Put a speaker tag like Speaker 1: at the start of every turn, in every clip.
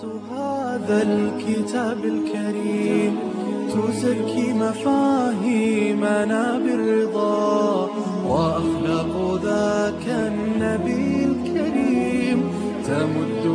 Speaker 1: هذا الكتاب الكريم تزكي مفاهيمنا بالرضا، وأخلاق ذاك النبي الكريم تمد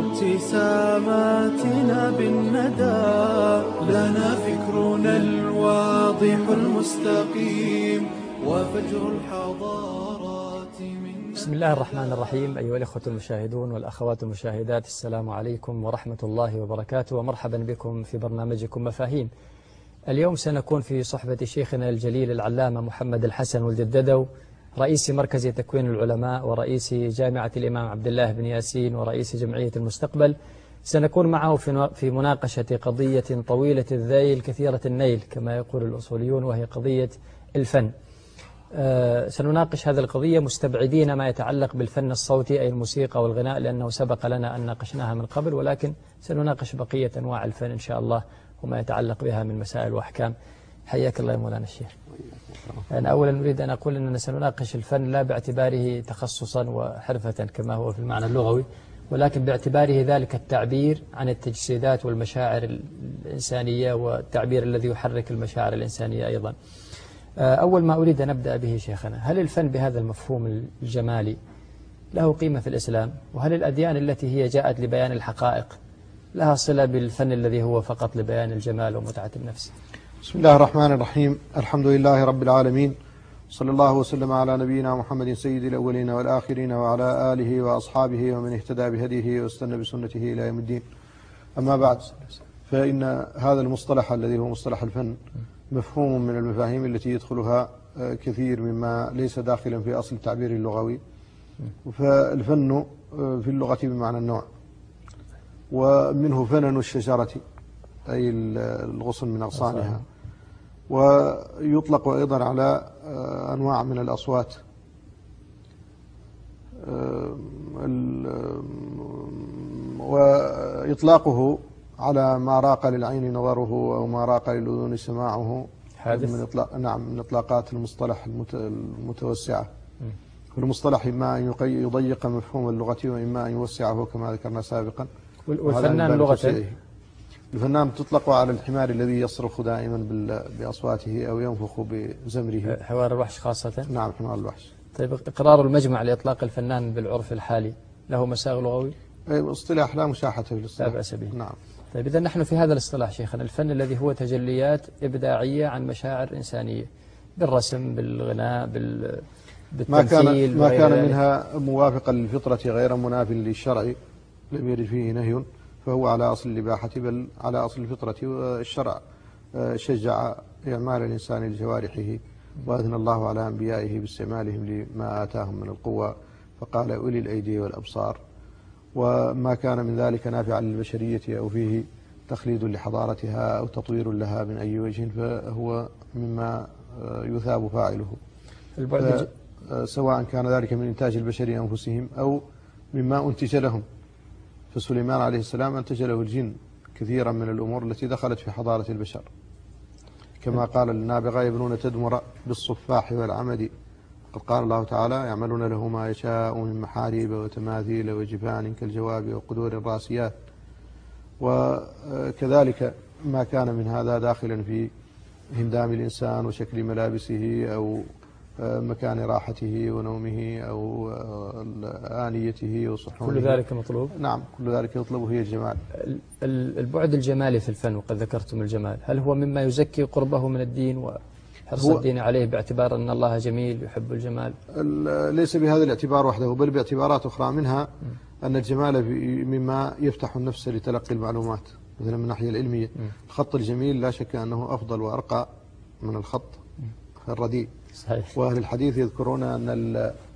Speaker 1: ابتساماتنا بالندى. لنا فكرنا الواضح المستقيم وفجر الحضارات من.
Speaker 2: بسم الله الرحمن الرحيم. أيها الأخوة المشاهدون والأخوات المشاهدات، السلام عليكم ورحمة الله وبركاته، ومرحبا بكم في برنامجكم مفاهيم. اليوم سنكون في صحبة شيخنا الجليل العلامة محمد الحسن ولد الددو، رئيس مركز تكوين العلماء ورئيس جامعة الإمام عبد الله بن ياسين ورئيس جمعية المستقبل. سنكون معه في مناقشة قضية طويلة الذيل كثيرة النيل كما يقول الأصوليون، وهي قضية الفن. سنناقش هذه القضية مستبعدين ما يتعلق بالفن الصوتي أي الموسيقى والغناء، لأنه سبق لنا أن ناقشناها من قبل، ولكن سنناقش بقية أنواع الفن إن شاء الله وما يتعلق بها من مسائل وأحكام. حياك الله يا مولانا الشيخ. أنا أولا نريد أن أقول أننا سنناقش الفن لا باعتباره تخصصا وحرفة كما هو في المعنى اللغوي، ولكن باعتباره ذلك التعبير عن التجسيدات والمشاعر الإنسانية، والتعبير الذي يحرك المشاعر الإنسانية أيضا. أول ما أريد أن أبدأ به شيخنا، هل الفن بهذا المفهوم الجمالي له قيمة في الإسلام؟ وهل الأديان التي هي جاءت لبيان الحقائق لها صلة بالفن الذي هو فقط لبيان الجمال ومتعة النفس؟
Speaker 3: بسم الله الرحمن الرحيم. الحمد لله رب العالمين، صلى الله وسلم على نبينا محمد سيد الأولين والآخرين وعلى آله وأصحابه ومن اهتدى بهديه واستنى بسنته إلى يوم الدين. أما بعد، فإن هذا المصطلح الذي هو مصطلح الفن مفهوم من المفاهيم التي يدخلها كثير مما ليس داخلا في أصل التعبير اللغوي. فالفن في اللغة بمعنى النوع، ومنه فنن الشجرة أي الغصن من أغصانها، ويطلق أيضا على أنواع من الأصوات، وإطلاقه على ما راق للعين نظره أو ما راق للأذن سماعه
Speaker 2: حادث.
Speaker 3: من إطلاقات المصطلح المتوسعة. والمصطلح إما أن يضيق مفهوم اللغة وإما أن يوسعه كما ذكرنا سابقا.
Speaker 2: والفنان لغة،
Speaker 3: الفنان تطلق على الحمار الذي يصرخ دائما بأصواته أو ينفخ بزمره.
Speaker 2: حوار الوحش خاصة.
Speaker 3: نعم، حمار الوحش.
Speaker 2: طيب، إقرار المجمع لإطلاق الفنان بالعرف الحالي له مساغ لغوي؟
Speaker 3: اصطلاح لا مشاحة في الاصطلاح.
Speaker 2: لا بأس به.
Speaker 3: نعم.
Speaker 2: طيب، إذا نحن في هذا الاصطلاح شيخنا، الفن الذي هو تجليات إبداعية عن مشاعر إنسانية بالرسم، بالغناء، بالتمثيل،
Speaker 3: ما كان منها موافقا للفطرة غير مناف للشرع لم يرد فيه نهي، فهو على أصل الإباحة بل على أصل الفطرة. والشرع شجع إعمال الإنسان لجوارحه، وأذن الله على أنبيائه باستعمالهم لما آتاهم من القوة، فقال أولي الأيدي والأبصار. وما كان من ذلك نافعا للبشرية أو فيه تخليد لحضارتها أو تطوير لها من أي وجه فهو مما يثاب فاعله، سواء كان ذلك من إنتاج البشر أنفسهم أو مما أنتج لهم. فسليمان عليه السلام أنتج له الجن كثيرا من الأمور التي دخلت في حضارة البشر، كما قال النابغة يبنون تدمر بالصفاح والعمد. قد قال الله تعالى يعملون له ما يشاء من محاريب وتماثيل وجفان كالجواب وقدور الراسيات. وكذلك ما كان من هذا داخلا في هندام الإنسان وشكل ملابسه أو مكان راحته ونومه أو آنيته وصحونه،
Speaker 2: كل ذلك مطلوب.
Speaker 3: نعم، كل ذلك يطلب هي الجمال.
Speaker 2: البعد الجمالي في الفن، وقد ذكرتم الجمال، هل هو مما يزكي قربه من الدين وحرص الدين عليه باعتبار أن الله جميل يحب الجمال؟
Speaker 3: ليس بهذا الاعتبار وحده، بل باعتبارات أخرى، منها أن الجمال مما يفتح النفس لتلقي المعلومات، مثلا من الناحية العلمية. الخط الجميل لا شك أنه أفضل وأرقى من الخط الرديء.
Speaker 2: صحيح.
Speaker 3: وأهل الحديث يذكرون أن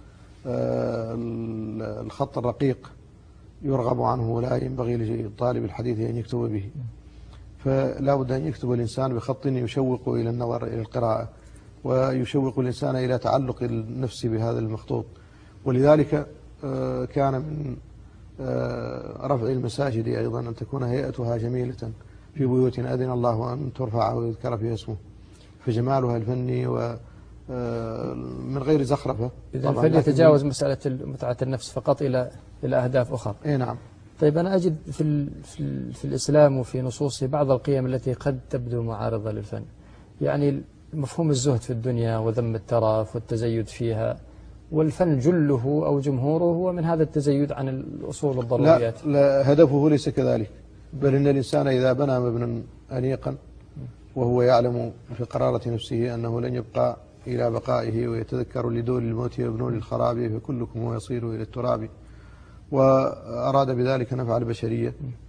Speaker 3: الخط الرقيق يرغب عنه ولا ينبغي لطالب الحديث أن يكتب به، فلا بد أن يكتب الإنسان بخط يشوق إلى النظر إلى القراءة ويشوق الإنسان إلى تعلق النفس بهذا المخطوط. ولذلك كان من رفع المساجد أيضا أن تكون هيئتها جميلة في بيوت أذن الله أن ترفع ويذكر فيها اسمه، فجمالها الفني من غير زخرفة.
Speaker 2: إذا فليتجاوز مسألة متعة النفس فقط إلى أهداف أخرى.
Speaker 3: إيه نعم.
Speaker 2: طيب أنا أجد في الإسلام وفي نصوصه بعض القيم التي قد تبدو معارضة للفن، يعني مفهوم الزهد في الدنيا وذم الترف والتزيد فيها، والفن جله أو جمهوره هو من هذا التزيد عن الأصول والضروريات.
Speaker 3: لا، هدفه ليس كذلك، بل إن الإنسان إذا بنى مبنى أنيقا وهو يعلم في قرارة نفسه أنه لن يبقى إلى بقائه، ويتذكر لدول الموت يبنون للخراب فكلكم هو يصير إلى التراب، وأراد بذلك نفع البشرية،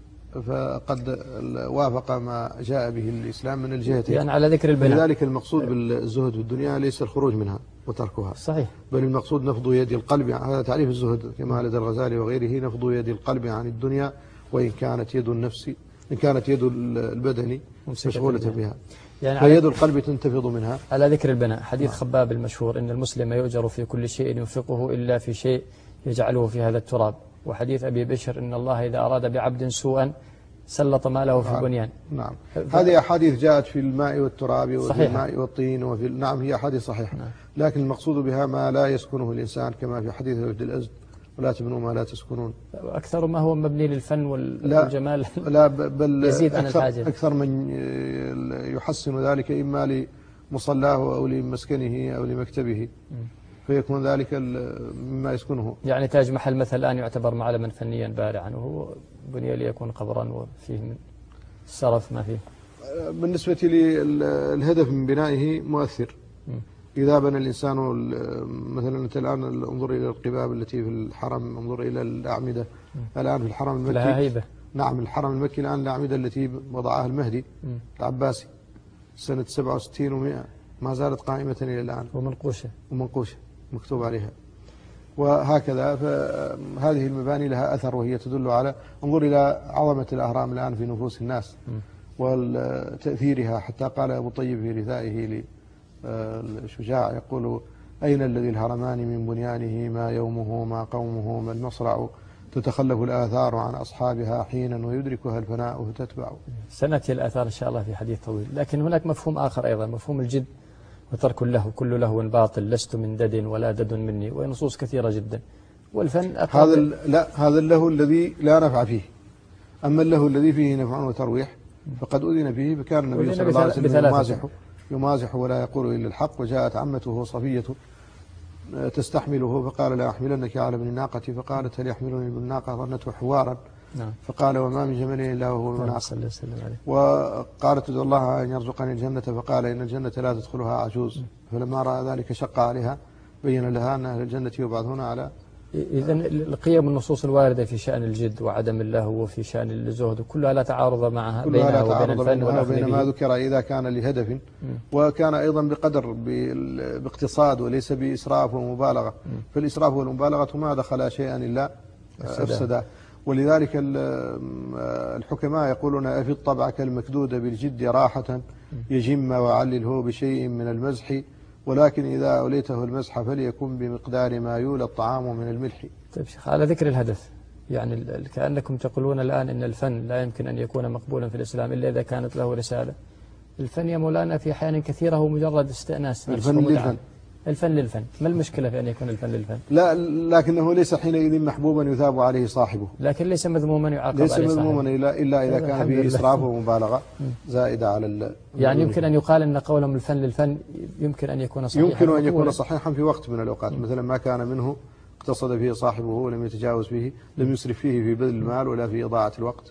Speaker 3: فقد وافق ما جاء به الإسلام من الجهتين.
Speaker 2: يعني على ذكر البناء،
Speaker 3: لذلك المقصود بالزهد في الدنيا ليس الخروج منها وتركها،
Speaker 2: صحيح،
Speaker 3: بل المقصود نفض يد القلب، هذا تعريف الزهد كما لدى الغزالي وغيره، نفض يد القلب عن الدنيا وإن كانت يد النفس، إن كانت يد البدن مشغولة بها، يعني فيد القلب تنتفض منها.
Speaker 2: على ذكر البناء، حديث خباب المشهور إن المسلم يؤجر في كل شيء ينفقه إلا في شيء يجعله في هذا التراب، وحديث أبي بشر إن الله إذا أراد بعبد سوءا سلط ماله في البنيان.
Speaker 3: نعم، هذه أحاديث جاءت في الماء والتراب وفي الماء والطين وفي نعم، هي أحاديث صحيحة، لكن المقصود بها ما لا يسكنه الإنسان، كما في حديث وفد الأزد ولا تبنوا ما لا تسكنون.
Speaker 2: أكثر ما هو مبني للفن والجمال
Speaker 3: لا بل
Speaker 2: يزيد عن الحاجة.
Speaker 3: أكثر من يحسن ذلك إما لمصلاه أو لمسكنه أو لمكتبه، فيكون ذلك مما يسكنه.
Speaker 2: يعني تاج محل مثلا الآن يعتبر معلما فنيا بارعا، وهو بني ليكون قبرا وفيه من السرف ما فيه.
Speaker 3: بالنسبة للهدف من بنائه مؤثر. إذا بنى الإنسان مثلا أنت الآن انظر إلى القباب التي في الحرم، انظر إلى الأعمدة الآن في الحرم المكي،
Speaker 2: لها هيبة. نعم،
Speaker 3: الحرم المكي الآن الأعمدة التي وضعها المهدي العباسي سنة 67 و100 ما زالت قائمة إلى الآن، ومنقوشة مكتوب عليها. وهكذا فهذه المباني لها أثر، وهي تدل على، انظر إلى عظمة الأهرام الآن في نفوس الناس وتأثيرها، حتى قال أبو طيب في رثائه لشجاع يقول: أين الذي الهرمان من بنيانه، ما يومه ما قومه ما المصرع، تتخلف الآثار عن أصحابها حينا ويدركها الفناء فتتبع.
Speaker 2: سنأتي الآثار إن شاء الله في حديث طويل، لكن هناك مفهوم آخر أيضا، مفهوم الجد وترك اللهو، كل لهو باطل، لست من دد ولا دد مني، ونصوص كثيرة جدا. والفن
Speaker 3: هذا اللهو الذي لا نفع فيه، أما اللهو الذي فيه نفع وترويح فقد أذن به، فكان النبي صلى الله عليه وسلم يمازح ولا يقول إلا الحق، وجاءت عمته صفية تستحمله فقال: لا أحملنك على ابن الناقة، فقالت: هل يحملني ابن الناقة؟ ظنته حوارا، فقال: وما من جمل إلا وهو ابن الناقة. وقالت: ادعو الله أن يرزقني الجنة، فقال: إن الجنة لا تدخلها عجوز. فلما رأى ذلك شق عليها، بين لها أن أهل الجنة يبعثون على.
Speaker 2: إذا القيم النصوص الواردة في شأن الجد وعدم اللهو وفي شأن الزهد كلها لا تعارض معها، بينها وبين الفن
Speaker 3: وبين ما ذكر إذا كان لهدف، وكان أيضا بقدر باقتصاد وليس بإسراف ومبالغة، فالإسراف والمبالغة ما دخل شيئا إلا أفسده. ولذلك الحكماء يقولون: أفي الطبع كالمكدود بالجد راحة، يجم وعلله بشيء من المزح، ولكن إذا أوليته المزح فليكن بمقدار ما يولى الطعام من الملح.
Speaker 2: طيب شيخ، على ذكر الهدف، يعني كأنكم تقولون الآن إن الفن لا يمكن أن يكون مقبولا في الإسلام إلا إذا كانت له رسالة. الفن يا مولانا في أحيان كثيرة هو مجرد استئناس. الفن للفن، ما المشكلة في أن يكون الفن للفن؟
Speaker 3: لا، لكنه ليس حينئذ محبوبا يثاب عليه صاحبه،
Speaker 2: لكن ليس مذموما يعاقب عليه صاحبه،
Speaker 3: ليس مذموما إلا إذا كان فيه إسراف ومبالغة زائدة على
Speaker 2: يعني يمكن أن يقال أن قولهم الفن للفن يمكن أن يكون صحيحا،
Speaker 3: يمكن أن يكون صحيحا في وقت من الأوقات، مثلا ما كان منه اقتصد فيه صاحبه ولم يتجاوز فيه، لم يسرف فيه في بذل المال ولا في إضاعة الوقت،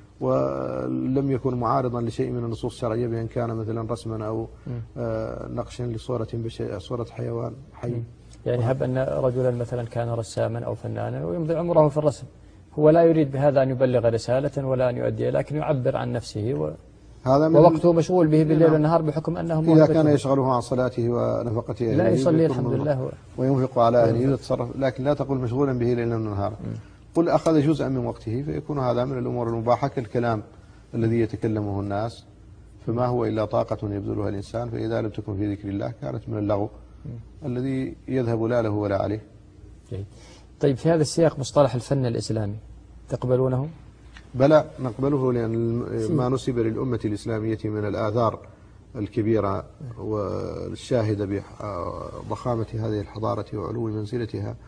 Speaker 3: ولم يكن معارضا لشيء من النصوص الشرعية، بأن كان مثلا رسما أو نقشا لصورة صورة حيوان حي.
Speaker 2: يعني هب أن رجلا مثلا كان رساما أو فنانا ويمضي عمره في الرسم، هو لا يريد بهذا أن يبلغ رسالة ولا أن يؤدي، لكن يعبر عن نفسه ووقته مشغول به بالليل والنهار، بحكم أنه
Speaker 3: إذا كان يشغله عن صلاته ونفقته
Speaker 2: لا يصلي الحمد لله
Speaker 3: وينفق على أهله ويتصرف، لكن لا تقول مشغولا به ليلا ونهارا. قل أخذ جزءا من وقته، فيكون هذا من الأمور المباحة كالكلام الذي يتكلمه الناس، فما هو إلا طاقة يبذلها الإنسان، فإذا لم تكن في ذكر الله كانت من اللغو الذي يذهب لا له ولا عليه.
Speaker 2: جيد. طيب في هذا السياق مصطلح الفن الإسلامي تقبلونه؟
Speaker 3: بلى نقبله، لأن ما نسب للأمة الإسلامية من الآثار الكبيرة والشاهدة بضخامة هذه الحضارة وعلو منزلتها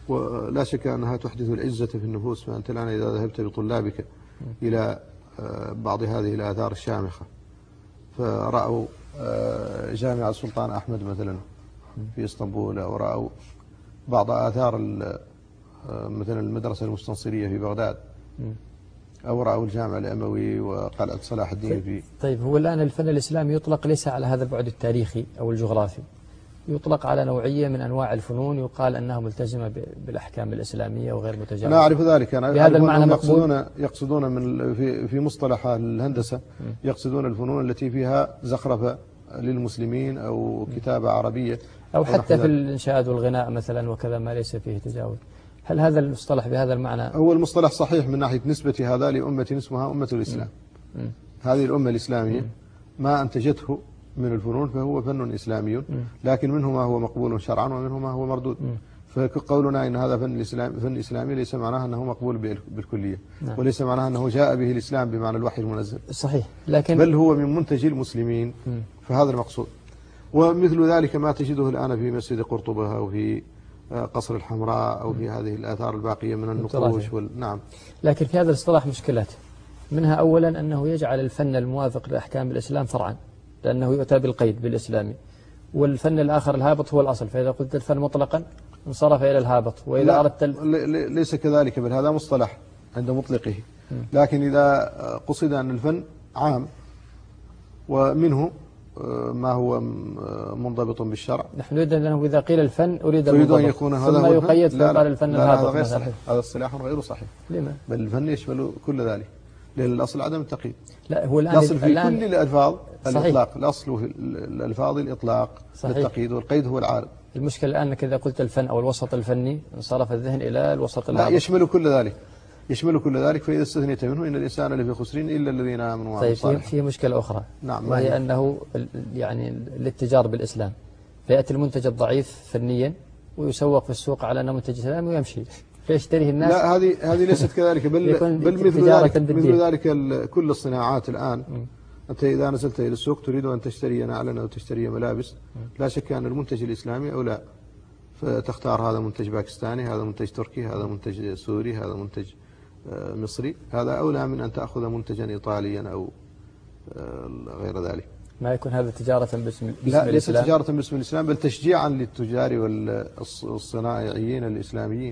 Speaker 3: ولا شك أنها تحدث العزة في النفوس. فأنت الآن إذا ذهبت بطلابك إلى بعض هذه الآثار الشامخة فرأوا جامع السلطان أحمد مثلا في إسطنبول، أو رأوا بعض آثار مثلا المدرسة المستنصرية في بغداد، أو رأوا الجامع الأموي وقلعة صلاح الدين في.
Speaker 2: طيب هو الآن الفن الإسلامي يطلق ليس على هذا البعد التاريخي أو الجغرافي، يطلق على نوعية من أنواع الفنون يقال أنها ملتزمة بالأحكام الإسلامية وغير متجاوزة.
Speaker 3: لا أعرف ذلك أنا.
Speaker 2: بهذا المعنى مقبول.
Speaker 3: يقصدون من في مصطلح الهندسة يقصدون الفنون التي فيها زخرفة للمسلمين أو كتابة عربية
Speaker 2: أو حتى في الإنشاد والغناء مثلا وكذا ما ليس فيه تجاوز. هل هذا المصطلح بهذا المعنى؟
Speaker 3: هو المصطلح صحيح من ناحية نسبة هذا لأمة اسمها أمة الإسلام. هذه الأمة الإسلامية ما أنتجته من الفنون فهو فن إسلامي، لكن منه ما هو مقبول شرعا ومنه ما هو مردود. فقولنا إن هذا فن إسلامي ليس معناه أنه مقبول بالكلية، وليس معناه أنه جاء به الإسلام بمعنى الوحي المنزل.
Speaker 2: صحيح، لكن
Speaker 3: بل هو من منتج المسلمين. فهذا المقصود. ومثل ذلك ما تجده الآن في مسجد قرطبة أو في قصر الحمراء أو في هذه الآثار الباقية من النقوش نعم.
Speaker 2: لكن في هذا الاصطلاح مشكلات، منها أولا أنه يجعل الفن الموافق لأحكام الإسلام فرعا، لأنه يؤتى بالقيد بالإسلامي، والفن الآخر الهابط هو الأصل، فإذا قلت الفن مطلقا انصرف إلى الهابط. وإذا أردت
Speaker 3: ليس كذلك، بل هذا مصطلح عند مطلقه. لكن إذا قصد أن الفن عام ومنه ما هو منضبط بالشرع،
Speaker 2: نحن نريد أنه إذا قيل الفن أريد
Speaker 3: أن يكون هذا
Speaker 2: ثم يقيد فقال الفن الهابط.
Speaker 3: هذا غير صحيح، هذا اصطلاح غير صحيح.
Speaker 2: لما؟
Speaker 3: بل الفن يشمل كل ذلك، لأن الأصل عدم التقييد.
Speaker 2: لا هو
Speaker 3: الأصل في كل الألفاظ الإطلاق، الأصل في الألفاظ الإطلاق للتقييد، والقيد هو العارض.
Speaker 2: المشكلة الآن أنك إذا قلت الفن أو الوسط الفني انصرف الذهن إلى الوسط الهابط.
Speaker 3: لا، يشمل كل ذلك، يشمل كل ذلك. فإذا استثنيت منه إن الإنسان لفي خسر إلا الذين آمنوا وعملوا الصالحات.
Speaker 2: طيب في مشكلة أخرى،
Speaker 3: نعم،
Speaker 2: وهي أنه يعني الاتجار بالإسلام، فيأتي المنتج الضعيف فنيا ويسوق في السوق على أنه منتج إسلامي ويمشي فيشتريه الناس.
Speaker 3: لا، هذه ليست كذلك. بل مثل ذلك كل الصناعات الآن. أنت إذا نزلت إلى السوق تريد أن تشتري نعلا أو تشتري ملابس، لا شك أن المنتج الإسلامي أولى، فتختار هذا منتج باكستاني، هذا منتج تركي، هذا منتج سوري، هذا منتج مصري. هذا أولى من أن تأخذ منتجا إيطاليا أو غير ذلك.
Speaker 2: ما يكون هذا تجارة باسم
Speaker 3: لا، ليس تجارة باسم الإسلام، بل تشجيعا للتجار والصناعيين الإسلاميين.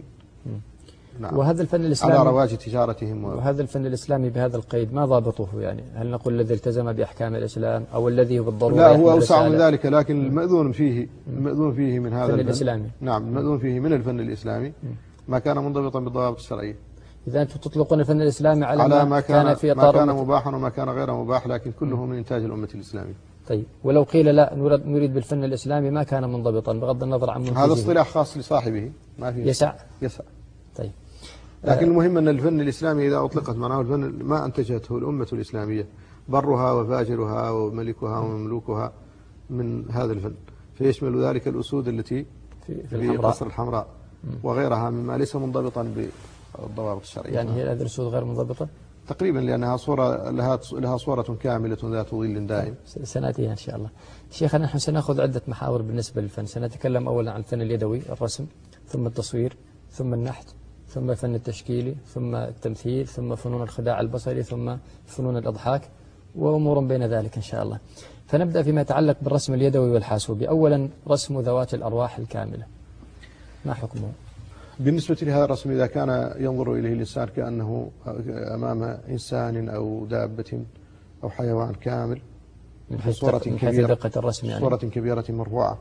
Speaker 2: نعم. وهذا الفن الإسلامي
Speaker 3: على رواج تجارتهم.
Speaker 2: وهذا الفن الإسلامي بهذا القيد ما ضابطه؟ يعني هل نقول الذي التزم بأحكام الإسلام أو الذي هو بالضرورة؟
Speaker 3: لا، هو أوسع من ذلك، لكن المأذون فيه من هذا
Speaker 2: الفن الإسلامي.
Speaker 3: نعم، المأذون فيه من الفن الإسلامي ما كان منضبطا بالضوابط الشرعية.
Speaker 2: إذا أنتم تطلقون الفن الإسلامي على ما كان في
Speaker 3: إطار ما كان مباحا وما كان غير مباح، لكن كله من إنتاج الأمة الإسلامية.
Speaker 2: طيب ولو قيل لا نريد بالفن الإسلامي ما كان منضبطا بغض النظر عن منتجه،
Speaker 3: هذا اصطلاح خاص لصاحبه ما فيه
Speaker 2: يسع.
Speaker 3: طيب، لكن المهم أن الفن الإسلامي إذا أطلقت معناه الفن ما أنتجته الأمة الإسلامية برها وفاجرها وملكها ومملوكها من هذا الفن، فيشمل ذلك الأسود التي في قصر الحمراء وغيرها مما ليس منضبطا بالضوابط الشرعية.
Speaker 2: يعني هي هذه الأسود غير منضبطة
Speaker 3: تقريبا، لأنها صورة لها صورة كاملة ذات ظل دائم.
Speaker 2: سنأتيها إن شاء الله. شيخنا نحن سنأخذ عدة محاور بالنسبة للفن. سنتكلم أولا عن الفن اليدوي، الرسم، ثم التصوير، ثم النحت، ثم الفن التشكيلي، ثم التمثيل، ثم فنون الخداع البصري، ثم فنون الإضحاك، وأمور بين ذلك إن شاء الله. فنبدأ فيما يتعلق بالرسم اليدوي والحاسوبي. أولا رسم ذوات الأرواح الكاملة، ما حكمه؟
Speaker 3: بالنسبة لهذا الرسم إذا كان ينظر إليه الإنسان كأنه أمام إنسان أو دابة أو حيوان كامل
Speaker 2: من حيث دقة الرسم، يعني
Speaker 3: صورة كبيرة مرفوعة،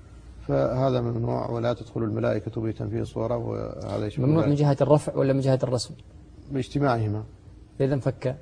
Speaker 3: فهذا ممنوع، ولا تدخل الملائكة بيتا فيه صورة، وهذا
Speaker 2: ممنوع من جهة الرفع ولا من جهة الرسم؟
Speaker 3: باجتماعهما.
Speaker 2: إذا انفكا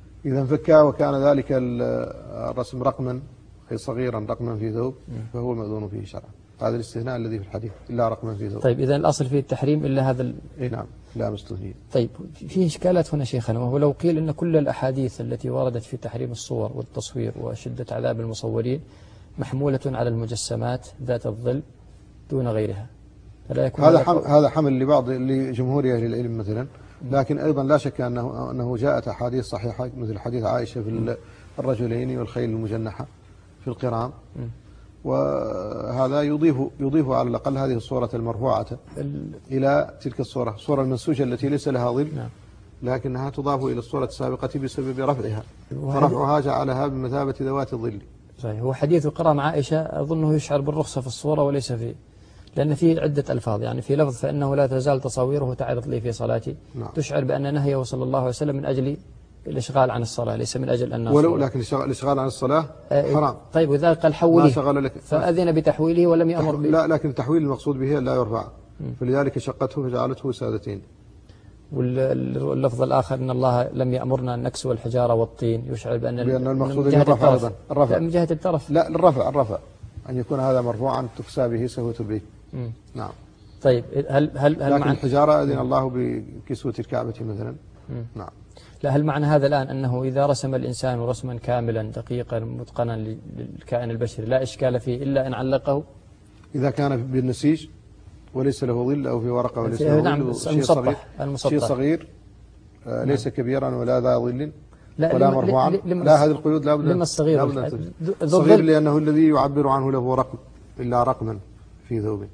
Speaker 3: وكان ذلك الرسم رقما أي صغيرا رقما في ثوب فهو مأذون فيه شرعا. هذا الاستثناء الذي في الحديث إلا رقما في ثوب.
Speaker 2: طيب إذا الأصل فيه التحريم إلا هذا
Speaker 3: نعم، لا مستثنية.
Speaker 2: طيب فيه إشكالات هنا شيخنا، وهو لو قيل إن كل الأحاديث التي وردت في تحريم الصور والتصوير وشدة عذاب المصورين محمولة على المجسمات ذات الظل دون غيرها، فلا يكون
Speaker 3: هذا حمل لجمهور أهل العلم مثلا، لكن أيضا لا شك أنه جاءت أحاديث صحيحة مثل حديث عائشة في الرجلين والخيل المجنحة في القرام، وهذا يضيف على الأقل هذه الصورة المرفوعة إلى تلك الصورة المنسوجة التي ليس لها ظل،
Speaker 2: نعم.
Speaker 3: لكنها تضاف إلى الصورة السابقة بسبب رفعها، فرفعها جعلها بمثابة ذوات الظل.
Speaker 2: صحيح. هو حديث القراءة مع عائشة أظنه يشعر بالرخصة في الصورة وليس في، لأن فيه عدة ألفاظ، يعني في لفظ فإنه لا تزال تصاويره تعرض لي في صلاتي،
Speaker 3: نعم.
Speaker 2: تشعر بأن نهيه صلى الله عليه وسلم من أجل الإشغال عن الصلاة ليس من أجل أن
Speaker 3: ولو لكن الإشغال عن الصلاة حرام.
Speaker 2: طيب وإذا قال حوله
Speaker 3: شغل لك
Speaker 2: فأذن بتحويله ولم يأمر به.
Speaker 3: لا، لكن التحويل المقصود به لا يرفع، فلذلك شقته فجعلته سادتين.
Speaker 2: واللفظ الآخر إن الله لم يأمرنا أن نكسو الحجارة والطين، يشعر بأن
Speaker 3: المقصود
Speaker 2: من جهة
Speaker 3: الرفع
Speaker 2: الطرف.
Speaker 3: أيضا، الرفع.
Speaker 2: من جهة الطرف.
Speaker 3: لا، الرفع أن يكون هذا مرفوعا تكسى به سهوة البيت. نعم.
Speaker 2: طيب هل
Speaker 3: لكن
Speaker 2: معنى
Speaker 3: الحجارة أذن الله بكسوة الكعبة مثلا. نعم.
Speaker 2: لا، هل معنى هذا الآن أنه إذا رسم الإنسان رسما كاملا دقيقا متقنا للكائن البشري لا إشكال فيه إلا إن علقه؟
Speaker 3: إذا كان بالنسيج وليس له ظل أو في ورقة وليس له
Speaker 2: نعم.
Speaker 3: ظل، شيء صغير ليس كبيرا ولا ذا ظل ولا مرفوعا. لا، هذه القيود لا بد.
Speaker 2: لما الصغير؟
Speaker 3: الصغير لأنه الذي يعبر عنه له رقم إلا رقما في ثوب.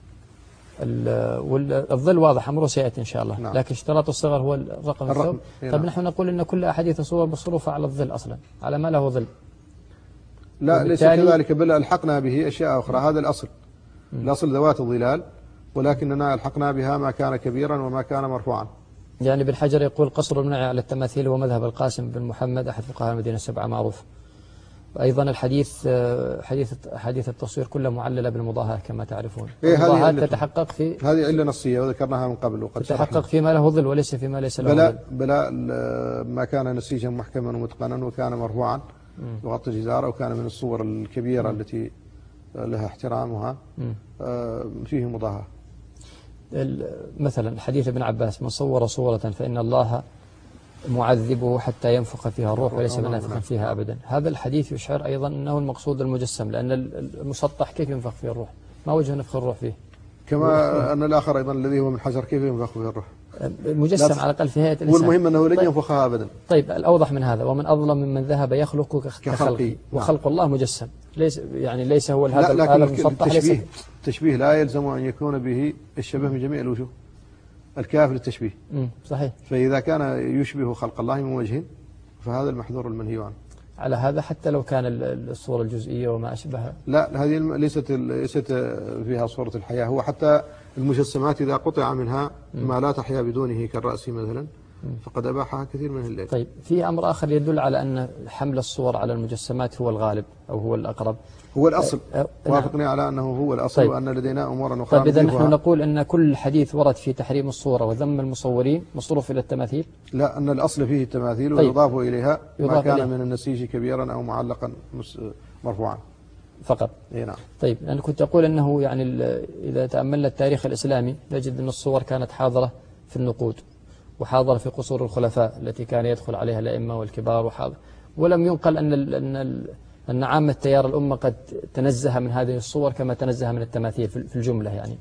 Speaker 2: والظل واضح أمره سيأتي إن شاء الله. نعم. لكن اشتراط الصغر هو الرقم الثوب. طيب نحن نقول إن كل أحاديث الصور مصروفة على الظل أصلا، على ما له ظل.
Speaker 3: لا، ليس كذلك، بل ألحقنا به أشياء أخرى. هذا الأصل، الأصل ذوات الظلال، ولكننا ألحقنا بها ما كان كبيرا وما كان مرفوعا.
Speaker 2: يعني ابن حجر يقول قصر المنع على التماثيل ومذهب القاسم بن محمد أحد فقهاء المدينة السبعة معروف. أيضا الحديث حديث التصوير كلها معللة بالمضاهاة كما تعرفون. المضاهاة تتحقق في
Speaker 3: هذه علة نصية وذكرناها من قبل، وقد
Speaker 2: تتحقق فيما له ظل وليس فيما ليس له ظل.
Speaker 3: بلا ما كان نسيجا محكما ومتقنا وكان مرفوعا يغطي الجدار، أو كان من الصور الكبيرة التي لها احترامها فيه مضاهاة.
Speaker 2: مثلا حديث ابن عباس من صور صورة فإن الله معذبه حتى ينفخ فيها الروح وليس بنافخ فيها أبدا. هذا الحديث يشعر أيضا أنه المقصود المجسم، لأن المسطح كيف ينفخ فيه الروح؟ ما وجه نفخ الروح فيه؟
Speaker 3: كما أن الآخر أيضا الذي هو من حجر كيف ينفخ فيه الروح؟
Speaker 2: مجسم على الأقل في هيئة الإنسان.
Speaker 3: والمهم أنه لن ينفخها أبدا.
Speaker 2: طيب الأوضح من هذا ومن أظلم ممن ذهب يخلق كخلقه، وخلق الله مجسم، ليس هو هذا المسطح.
Speaker 3: التشبيه لا يلزم أن يكون به الشبه من جميع الوجوه، الكاف للتشبيه.
Speaker 2: صحيح.
Speaker 3: فإذا كان يشبه خلق الله من وجه فهذا المحذور المنهي عنه.
Speaker 2: على هذا حتى لو كان الصورة الجزئية وما أشبهها.
Speaker 3: لا، هذه ليست فيها صورة الحياة. هو حتى المجسمات إذا قطع منها ما لا تحيا بدونه كالرأس مثلا فقد أباحها كثير من العلم.
Speaker 2: طيب في أمر آخر يدل على أن حمل الصور على المجسمات هو الغالب أو هو الأقرب.
Speaker 3: هو الأصل. وافقني على أنه هو الأصل. طيب. وأن لدينا أمورا أخرى.
Speaker 2: طيب إذا نحن نقول أن كل حديث ورد في تحريم الصورة وذم المصورين مصروف إلى التماثيل؟
Speaker 3: لا، أن الأصل فيه التماثيل. طيب. ويضاف إليها ما كان من النسيج كبيرا أو معلقا مرفوعا
Speaker 2: فقط.
Speaker 3: نعم.
Speaker 2: طيب أنا كنت أقول أنه يعني إذا تأملنا التاريخ الإسلامي نجد أن الصور كانت حاضرة في النقود وحاضرة في قصور الخلفاء التي كان يدخل عليها الأئمة والكبار وحاضر، ولم ينقل أن عامة تيار الأمة قد تنزه من هذه الصور كما تنزه من التماثيل في الجملة يعني.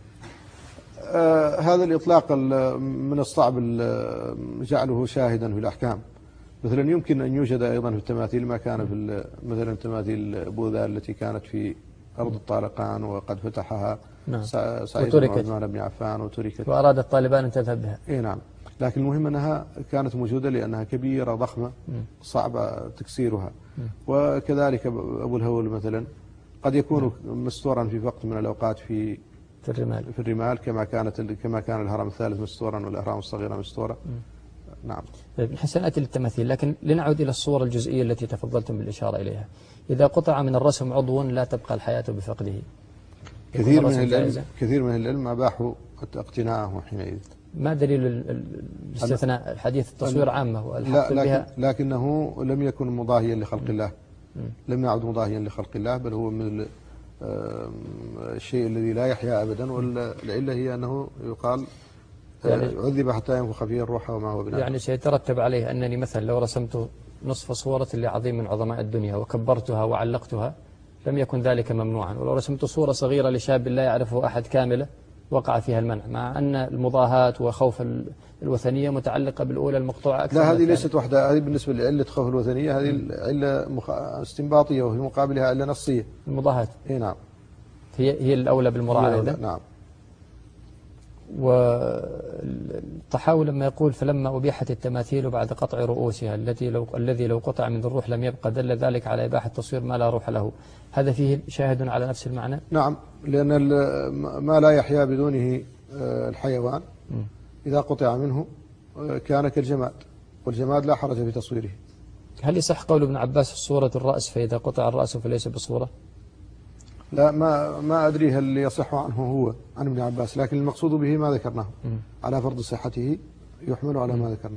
Speaker 3: هذا الإطلاق من الصعب جعله شاهدا في الأحكام. مثلا يمكن أن يوجد أيضا في التماثيل ما كان في مثلا تماثيل بوذا التي كانت في أرض الطالقان وقد فتحها سعيد بن عثمان بن عفان وتركت
Speaker 2: وأراد الطالبان أن تذهب بها.
Speaker 3: نعم. لكن المهم أنها كانت موجودة لأنها كبيرة ضخمة صعب تكسيرها. وكذلك أبو الهول مثلا قد يكون مستورا في وقت من الأوقات في الرمال كما كان الهرم الثالث مستورا والأهرام الصغيرة مستورة. نعم.
Speaker 2: طيب نحن سنأتي للتماثيل، لكن لنعود إلى الصور الجزئية التي تفضلتم بالإشارة إليها. إذا قطع من الرسم عضو لا تبقى الحياة بفقده.
Speaker 3: كثير من العلم أباحوا اقتناءه حينئذ.
Speaker 2: ما دليل الاستثناء؟ الحديث التصوير عامة والحق بها.
Speaker 3: لكنه لم يكن مضاهيا لخلق الله. لم يعد مضاهيا لخلق الله، بل هو من الشيء الذي لا يحيا أبدا. والعلة هي أنه يقال يعني عذب حتى ينفخ فيه الروح وما هو بنافخ.
Speaker 2: يعني سيترتب عليه أنني مثلا لو رسمت نصف صورة لعظيم من عظماء الدنيا وكبرتها وعلقتها لم يكن ذلك ممنوعا، ولو رسمت صورة صغيرة لشاب لا يعرفه أحد كاملة وقع فيها المنع، مع أن المضاهاة وخوف الوثنية متعلقة بالأولى المقطوعة أكثر.
Speaker 3: لا، هذه ليست وحدها، هذه بالنسبة لعلة خوف الوثنية، هذه علة استنباطية وفي مقابلها علة نصية.
Speaker 2: المضاهاة
Speaker 3: اي نعم،
Speaker 2: هي الأولى بالمراعاة.
Speaker 3: نعم.
Speaker 2: والطحاوي لما يقول فلما أبيحت التماثيل بعد قطع رؤوسها الذي لو قطع من الروح لم يبقى، دل ذلك على إباحة تصوير ما لا روح له. هذا فيه شاهد على نفس المعنى؟
Speaker 3: نعم، لأن ما لا يحيا بدونه الحيوان إذا قطع منه كان كالجماد، والجماد لا حرج في تصويره.
Speaker 2: هل يصح قول ابن عباس الصورة الرأس، فإذا قطع الرأس فليس بصورة؟
Speaker 3: لا، ما أدري هل يصح عنه هو عن ابن عباس، لكن المقصود به ما ذكرناه على فرض صحته يحمل على ما ذكرناه.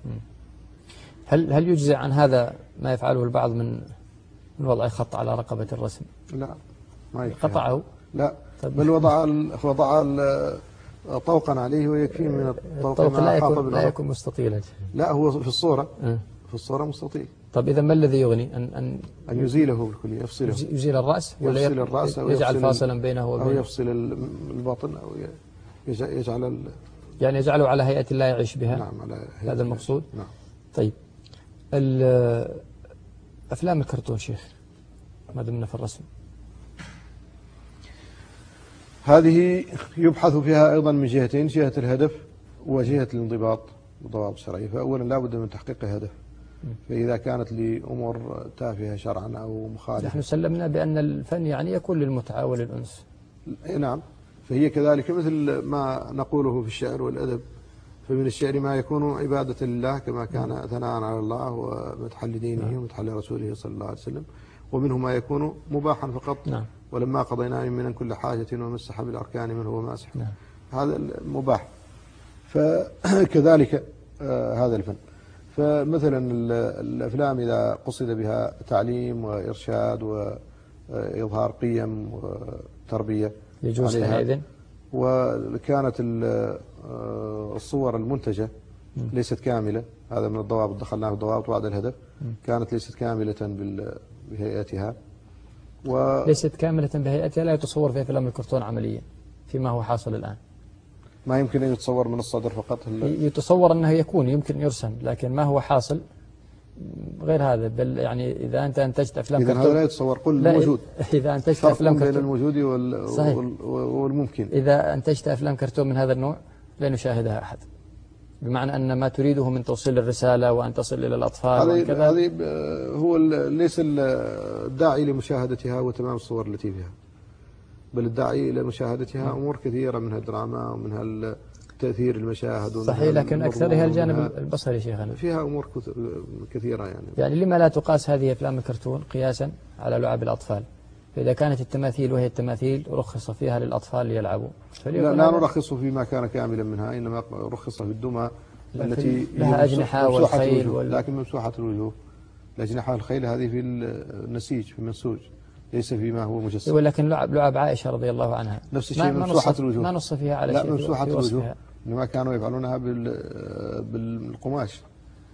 Speaker 2: هل يجزع عن هذا ما يفعله البعض من وضع خط على رقبة الرسم؟
Speaker 3: لا، ما يكفي.
Speaker 2: قطعه؟
Speaker 3: لا، بل وضع طوقا عليه ويكفي من الطوق
Speaker 2: لا يكون مستطيلا.
Speaker 3: لا، هو في الصورة في الصورة مستطيل.
Speaker 2: طب إذا ما الذي يغني أن
Speaker 3: يزيله بالكلية، يفصله،
Speaker 2: يزيل الرأس ولا
Speaker 3: يفصل الرأس أو
Speaker 2: يجعل فاصلا بينه وبينه،
Speaker 3: أو يفصل البطن، أو يجعل
Speaker 2: يعني يجعله على هيئة لا يعيش بها.
Speaker 3: نعم، على
Speaker 2: هذا المقصود.
Speaker 3: نعم.
Speaker 2: طيب، أفلام الكرتون شيخ ما دمنا في الرسم،
Speaker 3: هذه يبحث فيها أيضا من جهتين، جهة الهدف وجهة الانضباط بالضوابط الشرعية. فأولا لا بد من تحقيق هدف، فإذا كانت لأمور تافهة شرعا أو مخالفة.
Speaker 2: نحن سلمنا بأن الفن يعني يكون للمتعة وللأنس.
Speaker 3: نعم، فهي كذلك مثل ما نقوله في الشعر والأدب، فمن الشعر ما يكون عبادة لله كما كان ثناء على الله ومدحا لدينه ومدحا لرسوله صلى الله عليه وسلم، ومنه ما يكون مباحا فقط.
Speaker 2: نعم.
Speaker 3: ولما قضينا من كل حاجة ومسح بالأركان منه وماسح.
Speaker 2: نعم.
Speaker 3: هذا المباح. فكذلك هذا الفن. فمثلا الأفلام إذا قصد بها تعليم وإرشاد وإظهار قيم وتربية
Speaker 2: يجوز حينئذ.
Speaker 3: وكانت الصور المنتجة ليست كاملة، هذا من الضوابط دخلناه في الضوابط بعد الهدف، كانت ليست كاملة بهيئتها
Speaker 2: ليست كاملة بهيئتها. لا يتصور في أفلام الكرتون عمليا فيما هو حاصل الآن.
Speaker 3: ما يمكن أن يتصور من الصدر فقط.
Speaker 2: يتصور أنه يمكن يرسم، لكن ما هو حاصل غير هذا. بل يعني إذا أنت أنتجت أفلام كرتون،
Speaker 3: هذا لا يتصور، قل الموجود.
Speaker 2: إذا أنتجت أفلام كرتون
Speaker 3: بين الموجود والممكن.
Speaker 2: إذا أنتجت أفلام كرتون من هذا النوع لا يشاهدها أحد، بمعنى أن ما تريده من توصيل الرسالة وأن تصل إلى الأطفال
Speaker 3: هذه هو ليس الداعي لمشاهدتها وتمام الصور التي فيها، بل الداعي إلى مشاهدتها أمور كثيرة، منها الدراما ومنها تأثير المشاهد.
Speaker 2: صحيح، لكن أكثرها الجانب البصري شيخنا.
Speaker 3: فيها أمور كثيرة
Speaker 2: يعني لما لا تقاس هذه أفلام الكرتون قياسا على لعب الأطفال؟ فإذا كانت التماثيل وهي التماثيل رخص فيها للأطفال ليلعبوا.
Speaker 3: لا نرخص فيما كان كاملا منها، إنما رخص في الدمى التي
Speaker 2: لها أجنحة والخيل
Speaker 3: لكن ممسوحة الوجوه. الأجنحة والخيل هذه في النسيج، في المنسوج، ليس فيما هو مجسد.
Speaker 2: ولكن لعب عائشة رضي الله عنها
Speaker 3: نفس الشيء، ممسوحة الوجوه.
Speaker 2: ما نص فيها على
Speaker 3: لا،
Speaker 2: شيء.
Speaker 3: ممسوحة الوجوه، إنما كانوا يفعلونها بالقماش،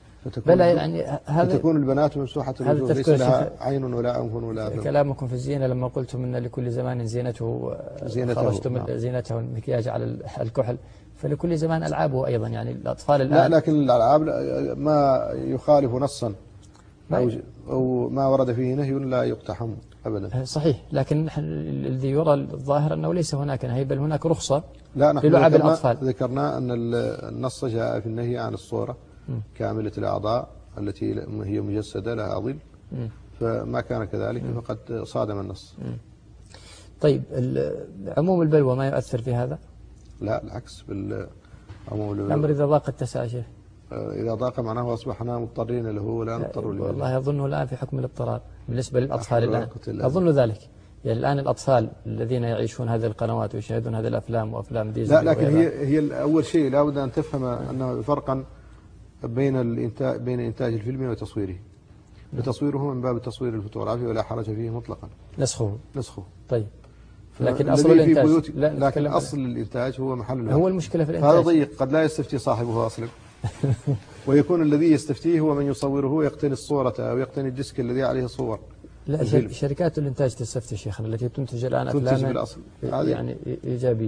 Speaker 3: فتكون البنات ممسوحة الوجوه، ليس لها عين ولا أنف ولا أذن.
Speaker 2: كلامكم في الزينة لما قلتم إن لكل زمان زينته خرجتم زينته المكياج على الكحل، فلكل زمان ألعابه أيضا. يعني الأطفال الآن
Speaker 3: لا، لكن الألعاب ما يخالف نصا أو ما ورد فيه نهي لا يقتحم أبدا.
Speaker 2: صحيح، لكن الذي يرى الظاهر أنه ليس هناك نهي، بل هناك رخصة
Speaker 3: نحن
Speaker 2: للعب الأطفال.
Speaker 3: ذكرنا أن النص جاء في النهي عن الصورة كاملة الأعضاء التي هي مجسدة لها ظل، فما كان كذلك فقد صادم النص.
Speaker 2: طيب، عموم البلوى ما يؤثر في هذا؟
Speaker 3: لا، العكس، عموم
Speaker 2: الأمر إذا ضاق اتسع شيخ.
Speaker 3: إذا ضاق معناه أصبحنا مضطرين له ولا نضطر له.
Speaker 2: والله أظنه الآن في حكم الاضطرار بالنسبة للأطفال الآن، أظن ذلك. يعني الآن الأطفال الذين يعيشون هذه القنوات ويشاهدون هذه الأفلام وأفلام ديزني،
Speaker 3: لا، لكن هي أول شيء لا بد أن تفهم أنه فرقا بين إنتاج الفيلم وتصويره. وتصويره من باب التصوير الفوتوغرافي ولا حرج فيه مطلقا.
Speaker 2: نسخه.
Speaker 3: طيب،
Speaker 2: لكن أصل الإنتاج
Speaker 3: لكن أصل الإنتاج هو محل الوقت.
Speaker 2: هو المشكلة في الإنتاج.
Speaker 3: هذا ضيق، قد لا يستفتي صاحبه أصلا ويكون الذي يستفتيه هو من يصوره ويقتني الصورة أو يقتني الديسك الذي عليه صور.
Speaker 2: لا، شركات الإنتاج تستفتي شيخنا التي تنتج الآن أفلام
Speaker 3: بالأصل
Speaker 2: يعني إيجابية.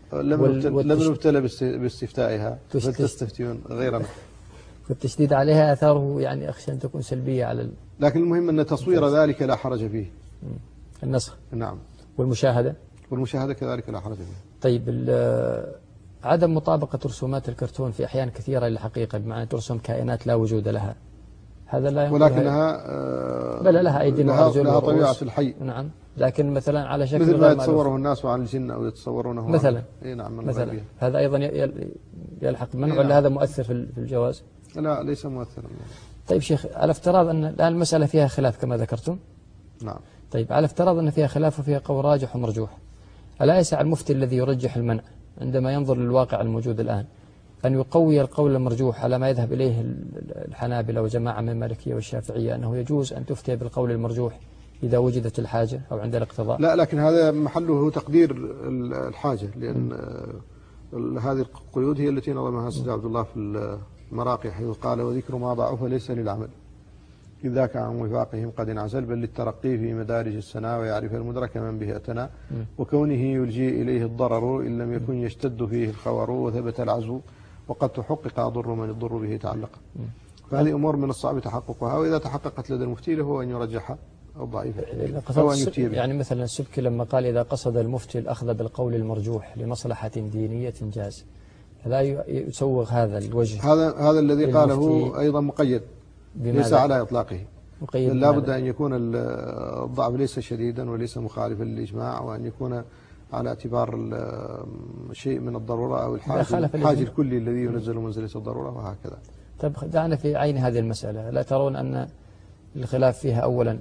Speaker 3: لم نبتلى باستفتائها، فلتستفتون غيرنا.
Speaker 2: والتشديد عليها آثاره يعني أخشى أن تكون سلبية على
Speaker 3: لكن المهم أن تصوير ذلك لا حرج فيه.
Speaker 2: النسخ.
Speaker 3: نعم.
Speaker 2: والمشاهدة
Speaker 3: كذلك لا حرج فيه.
Speaker 2: طيب، عدم مطابقة رسومات الكرتون في أحيان كثيرة للحقيقة، بمعنى ترسم كائنات لا وجود لها، هذا لا
Speaker 3: ولكنها
Speaker 2: بل لها أيدي وأرجل
Speaker 3: لها طبيعة الحي.
Speaker 2: نعم، لكن مثلا على شكل
Speaker 3: مثل ما يتصوره الناس عن الجن أو يتصورونه
Speaker 2: مثلا.
Speaker 3: نعم
Speaker 2: مثلا هذا أيضا يلحق منع، ولا هذا مؤثر في الجواز؟
Speaker 3: لا، ليس مؤثرا.
Speaker 2: طيب شيخ، على افتراض أن الآن المسألة فيها خلاف كما ذكرتم.
Speaker 3: نعم.
Speaker 2: طيب، على افتراض أن فيها خلاف وفيها قول راجح ومرجوح، ألا يسع المفتي الذي يرجح المنع عندما ينظر للواقع الموجود الآن أن يقوي القول المرجوح على ما يذهب إليه الحنابلة وجماعة من المالكية والشافعية، أنه يجوز أن تفتي بالقول المرجوح إذا وجدت الحاجة أو عند الاقتضاء؟
Speaker 3: لا، لكن هذا محله تقدير الحاجة، لأن هذه القيود هي التي نظمها السيد عبد الله في المراقي، حيث قال: وذكر ما ضعف ليس للعمل إذ ذاك عن وفاقهم قد انعزل، بل للترقي في مدارج السنا ويعرف المدرك من به أتنا، وكونه يلجي إليه الضرر إن لم يكن يشتد فيه الخور، وثبت العزو وقد تحقق أضر من الضر به تعلق. فهذه أمور من الصعب تحققها، وإذا تحققت لدى المفتي له أن يرجحها أو ضعيفة أو أن يفتي بها.
Speaker 2: يعني مثلا السبكي لما قال: إذا قصد المفتي الأخذ بالقول المرجوح لمصلحة دينية جاز، لا يسوغ هذا الوجه.
Speaker 3: هذا الذي قاله أيضا مقيد، ليس على إطلاقه. لا بد أن يكون الضعف ليس شديدا وليس مخالفا للإجماع، وأن يكون على اعتبار شيء من الضرورة أو الحاج الكلي الذي ينزل منزلة الضرورة، وهكذا.
Speaker 2: طيب، دعنا في عين هذه المسألة، لا ترون أن الخلاف فيها أولا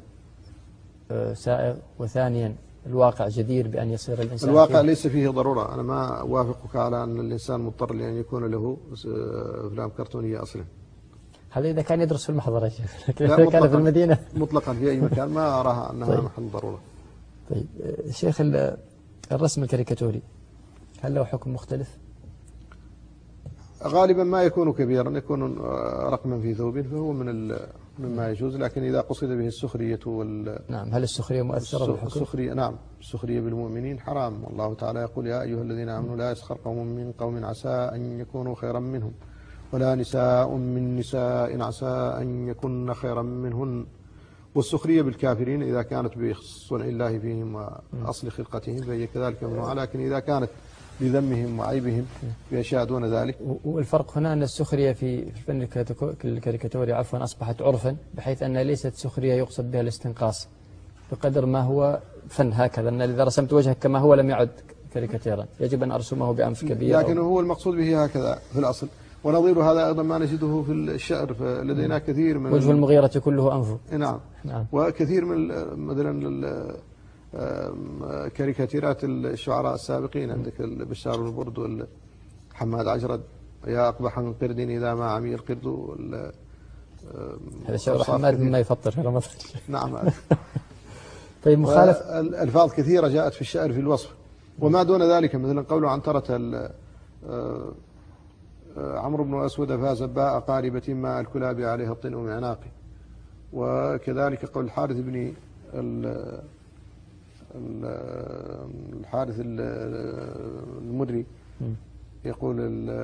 Speaker 2: سائغ، وثانيا الواقع جدير بأن يصير الإنسان
Speaker 3: الواقع ليس فيه ضرورة. أنا ما أوافقك على أن الإنسان مضطر لأن يكون له أفلام كرتونية أصلا.
Speaker 2: هذا إذا كان يدرس في المحضر يا شيخ، إذا كان في المدينة
Speaker 3: مطلقا في أي مكان ما أراها أنها محل ضرورة.
Speaker 2: طيب شيخ، الرسم الكاريكاتوري هل له حكم مختلف؟
Speaker 3: غالبا ما يكون كبيرا، يكون رقما في ثوب، فهو مما يجوز. لكن إذا قصد به السخرية
Speaker 2: نعم، هل السخرية مؤثرة بالحكم؟
Speaker 3: السخرية نعم، السخرية بالمؤمنين حرام، والله تعالى يقول: يا أيها الذين آمنوا لا يسخر قوم من قوم عسى أن يكونوا خيرا منهم، ولا نساء من نساء عسى أن يكن خيرا منهن. والسخرية بالكافرين إذا كانت بصنع الله فيهم وأصل خلقتهم فهي كذلك ممنوعة، لكن إذا كانت بذمهم وعيبهم بأشياء دون ذلك.
Speaker 2: والفرق هنا أن السخرية في الفن الكاريكاتوري أصبحت عرفا، بحيث أنها ليست سخرية يقصد بها الاستنقاص بقدر ما هو فن، هكذا أن إذا رسمت وجهك كما هو لم يعد كاريكاتيرا، يجب أن أرسمه بأنف كبير.
Speaker 3: لكن هو المقصود به هكذا في الأصل. ونظير هذا أيضا ما نجده في الشعر، فلدينا كثير من
Speaker 2: وجه المغيرة كله أنف.
Speaker 3: نعم. وكثير من مثلا كاريكاتيرات الشعراء السابقين، عندك بشار البرد وحماد عجرد: يا أقبح من قرد إذا ما عمي القرد.
Speaker 2: هذا شعر حماد مما يفطر في رمضان.
Speaker 3: نعم.
Speaker 2: طيب، مخالف
Speaker 3: ألفاظ كثيرة جاءت في الشعر في الوصف. وما دون ذلك مثلا قوله عنترة: عمرو بن أسود فاز باء قاربة ما الكلاب عليها الطن معناقي. وكذلك قول الحارث بن الحارث المدري يقول: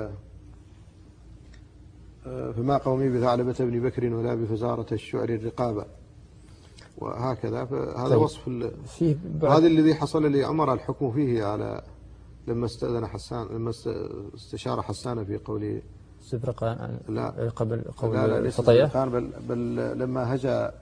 Speaker 3: فما قومي بثعلبة بن بكر ولا بفزارة الشعر الرقابة، وهكذا. فهذا وصف هذا الذي حصل لعمر الحكم فيه على لما استأذن حسان، لما استشار حسان في قوله
Speaker 2: استبرقان
Speaker 3: قبل قول
Speaker 2: الفطية،
Speaker 3: بل لما هجا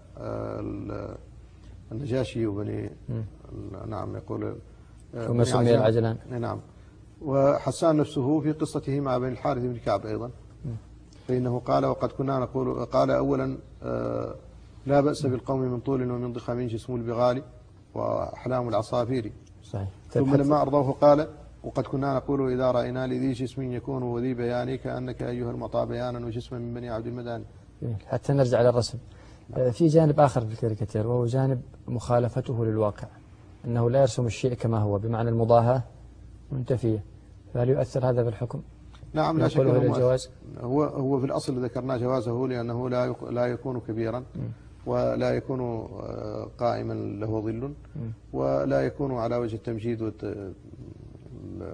Speaker 3: النجاشي وبني نعم يقول
Speaker 2: وما سمي العجلان.
Speaker 3: نعم. وحسان نفسه في قصته مع بني الحارث بن كعب أيضا، فإنه قال: وقد كنا نقول، قال أولا: لا بأس بالقوم من طول ومن ضخام جسم البغال وأحلام العصافير.
Speaker 2: صحيح.
Speaker 3: ثم لما أرضوه قال: وقد كنا نقول إذا رأينا لذي جسم يكون وذي بيان كأنك أيها المطى بيانا وجسما من بني عبد المداني.
Speaker 2: حتى نرجع للرسم. في جانب آخر في الكاريكاتير، وهو جانب مخالفته للواقع، أنه لا يرسم الشيء كما هو، بمعنى المضاهاة منتفية. فهل يؤثر هذا في الحكم؟
Speaker 3: نعم، لا شك أنه هو في الأصل ذكرنا جوازه، لأنه لا يكون كبيرا، ولا يكون قائما له ظل، ولا يكون على وجه التمجيد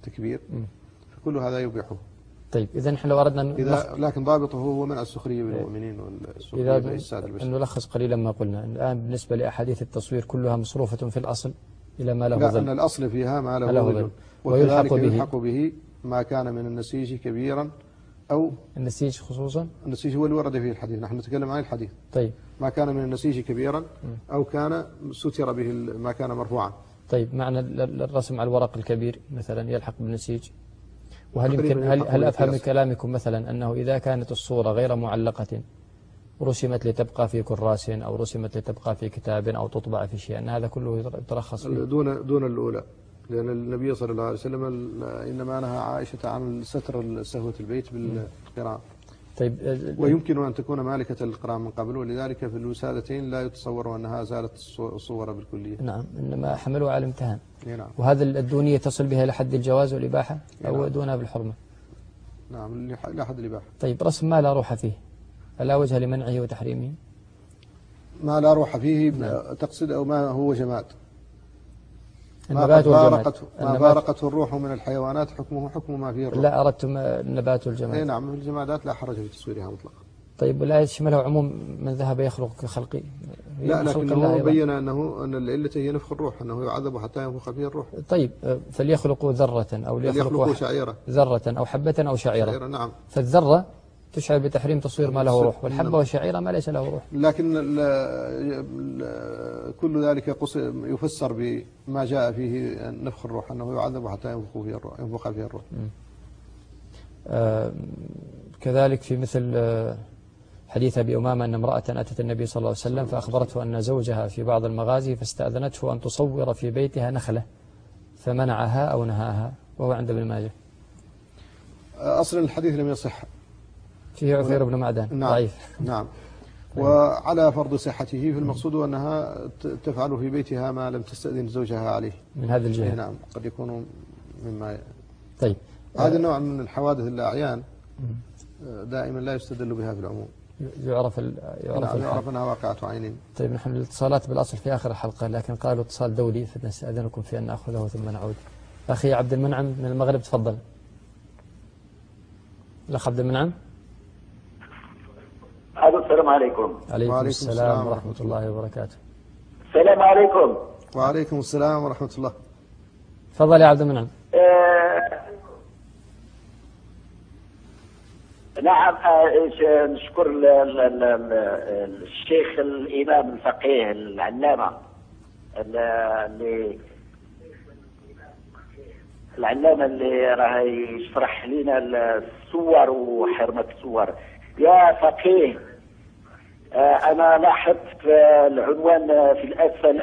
Speaker 3: التكبير، فكل هذا يبيحه.
Speaker 2: طيب إذا نحن لو أردنا
Speaker 3: لكن ضابطه هو منع السخرية بالمؤمنين والسخرية بالسادة البشر.
Speaker 2: نلخص قليلا ما قلنا الآن بالنسبة لأحاديث التصوير كلها مصروفة في الأصل إلى ما له ظل.
Speaker 3: لا، أن الأصل فيها ما له ظل، وكذلك يلحق به ما كان من النسيج كبيرا أو
Speaker 2: النسيج خصوصا.
Speaker 3: النسيج هو اللي ورد فيه الحديث، نحن نتكلم عن الحديث.
Speaker 2: طيب
Speaker 3: ما كان من النسيج كبيرا أو كان ستر به ما كان مرفوعا.
Speaker 2: طيب معنى الرسم على الورق الكبير مثلا يلحق بالنسيج؟ وهل يمكن هل أفهم من كلامكم مثلا أنه إذا كانت الصورة غير معلقة رسمت لتبقى في كراس أو رسمت لتبقى في كتاب أو تطبع في شيء، أن هذا كله يترخص فيه؟
Speaker 3: دون الأولى، لأن النبي صلى الله عليه وسلم إنما نهى عائشة عن ستر سهوة البيت بالقراءة.
Speaker 2: طيب
Speaker 3: ويمكن أن تكون مالكة القراءة من قبل، ولذلك في الوسادتين لا يتصور أنها زالت الصور بالكلية.
Speaker 2: نعم، إنما حملوها على الامتهان.
Speaker 3: نعم.
Speaker 2: وهذا الدونية تصل بها لحد الجواز والإباحة أو دونها بالحرمة؟
Speaker 3: نعم، لا حد الإباحة.
Speaker 2: طيب رسم ما لا روح فيه فلا وجه لمنعه وتحريمه؟
Speaker 3: ما لا روح فيه تقصد أو ما هو جماد؟
Speaker 2: ما
Speaker 3: فارقته الروح من الحيوانات حكمه حكم ما فيه الروح.
Speaker 2: لا، أردت النبات والجماد.
Speaker 3: نعم، الجمادات لا حرج في تصويرها مطلقا.
Speaker 2: طيب لا يشمله عموم من ذهب يخلق كخلقي؟
Speaker 3: لا، لكنه بين أن العلة هي نفخ الروح، أنه يعذب حتى ينفخ فيه الروح.
Speaker 2: طيب فليخلقوا ذرة أو ليخلقوا
Speaker 3: شعيرة،
Speaker 2: ذرة أو حبة أو شعيرة.
Speaker 3: نعم.
Speaker 2: فالذرة تشعر بتحريم تصوير ما له روح، والحبة والشعيرة ما ليس له روح.
Speaker 3: لكن كل ذلك يفسر بما جاء فيه نفخ الروح، أنه يعذب حتى ينفخ فيه الروح.
Speaker 2: كذلك في مثل حديث أبي أمامة أن امرأة أتت النبي صلى الله عليه وسلم فأخبرته أن زوجها في بعض المغازي فاستأذنته أن تصور في بيتها نخلة فمنعها أو نهاها، وهو عند ابن ماجه.
Speaker 3: أصلا الحديث لم يصح،
Speaker 2: فيه عفير بن معدان.
Speaker 3: نعم.
Speaker 2: ضعيف.
Speaker 3: نعم. وعلى فرض صحته فالمقصود أنها تفعل في بيتها ما لم تستأذن زوجها عليه
Speaker 2: من هذه الجهة.
Speaker 3: نعم، قد يكون مما.
Speaker 2: طيب
Speaker 3: هذا النوع من الحوادث الأعيان دائما لا يستدل بها في العموم،
Speaker 2: يعرف
Speaker 3: أنها واقعة عينين.
Speaker 2: طيب نحن الاتصالات بالأصل في آخر الحلقة، لكن قالوا اتصال دولي فنستأذنكم في أن نأخذه ثم نعود. أخي عبد المنعم من المغرب تفضل. الأخ عبد المنعم.
Speaker 4: السلام عليكم.
Speaker 2: عليكم السلام ورحمة الله وبركاته.
Speaker 4: السلام عليكم.
Speaker 3: وعليكم السلام ورحمة الله.
Speaker 2: تفضل يا عبد المنعم.
Speaker 4: نعم، نشكر الشيخ الإمام الفقيه العلامة اللي راه يشرح لنا الصور وحرمة الصور. يا فقيه، أنا لاحظت في العنوان في الأسفل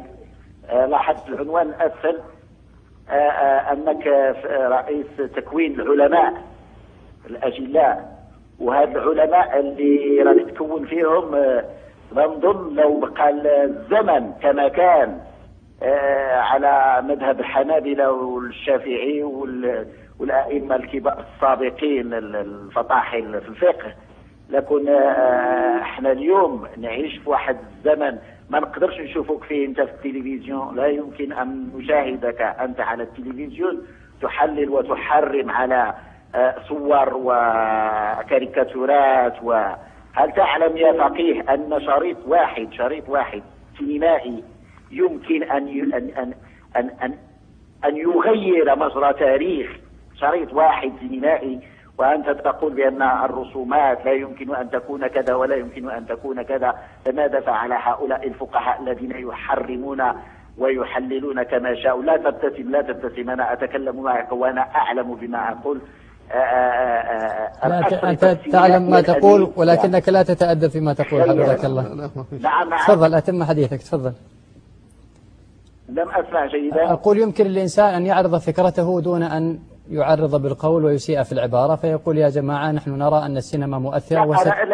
Speaker 4: أنك رئيس تكوين العلماء الأجلاء، وهذا العلماء اللي راه تكون فيهم نظن لو بقى الزمن كما كان على مذهب الحنابلة والشافعي والأئمة الكبار السابقين الفطاحل في الفقه، لكن احنا اليوم نعيش في واحد الزمن ما نقدرش نشوفك فيه انت في التلفزيون، لا يمكن ان نشاهدك انت على التلفزيون تحلل وتحرم على صور وكاريكاتورات. وهل تعلم يا فقيه ان شريط واحد سينمائي يمكن ان يغير مجرى تاريخ؟ شريط واحد سينمائي، وأنت تقول بأن الرسومات لا يمكن أن تكون كذا ولا يمكن أن تكون كذا. فماذا فعل هؤلاء الفقهاء الذين يحرمون ويحللون كما شاءوا؟ لا تبتسم، أنا أتكلم معك وأنا أعلم بما أقول.
Speaker 2: أنت تعلم ما تقول ولكنك لا تتأدب فيما تقول. حفظك الله.
Speaker 4: نعم.
Speaker 2: تفضل أتم حديثك. تفضل.
Speaker 4: لم أسمع جيدا.
Speaker 2: أقول يمكن للإنسان أن يعرض فكرته دون أن يعرض بالقول ويسيء في العبارة، فيقول يا جماعة نحن نرى أن السينما مؤثرة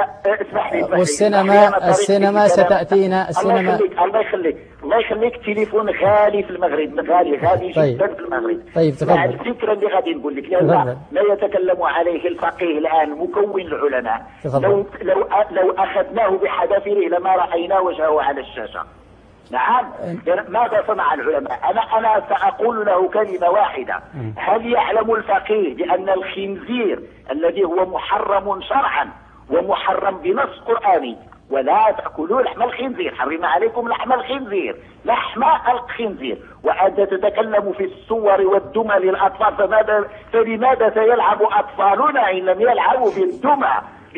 Speaker 2: والسينما ستأتينا.
Speaker 4: الله يخليك التليفون غالي في المغرب، غالي جدا في المغرب.
Speaker 2: طيب تفضل.
Speaker 4: مع الفكرة اللي غادي نقول لك لا يتكلم عليه الفقيه الآن مكون العلماء. لو أخذناه بحذافيره لما رأينا وجهه على الشاشة. نعم. ماذا صنع العلماء؟ أنا سأقول له كلمة واحدة. هل يعلم الفقيه بأن الخنزير الذي هو محرم شرعا ومحرم بنص قرآني، ولا تأكلوا لحم الخنزير، حرم عليكم لحم الخنزير، لحم الخنزير، وأنت تتكلم في الصور والدمى للأطفال، فلماذا سيلعب أطفالنا إن لم يلعبوا بالدمى؟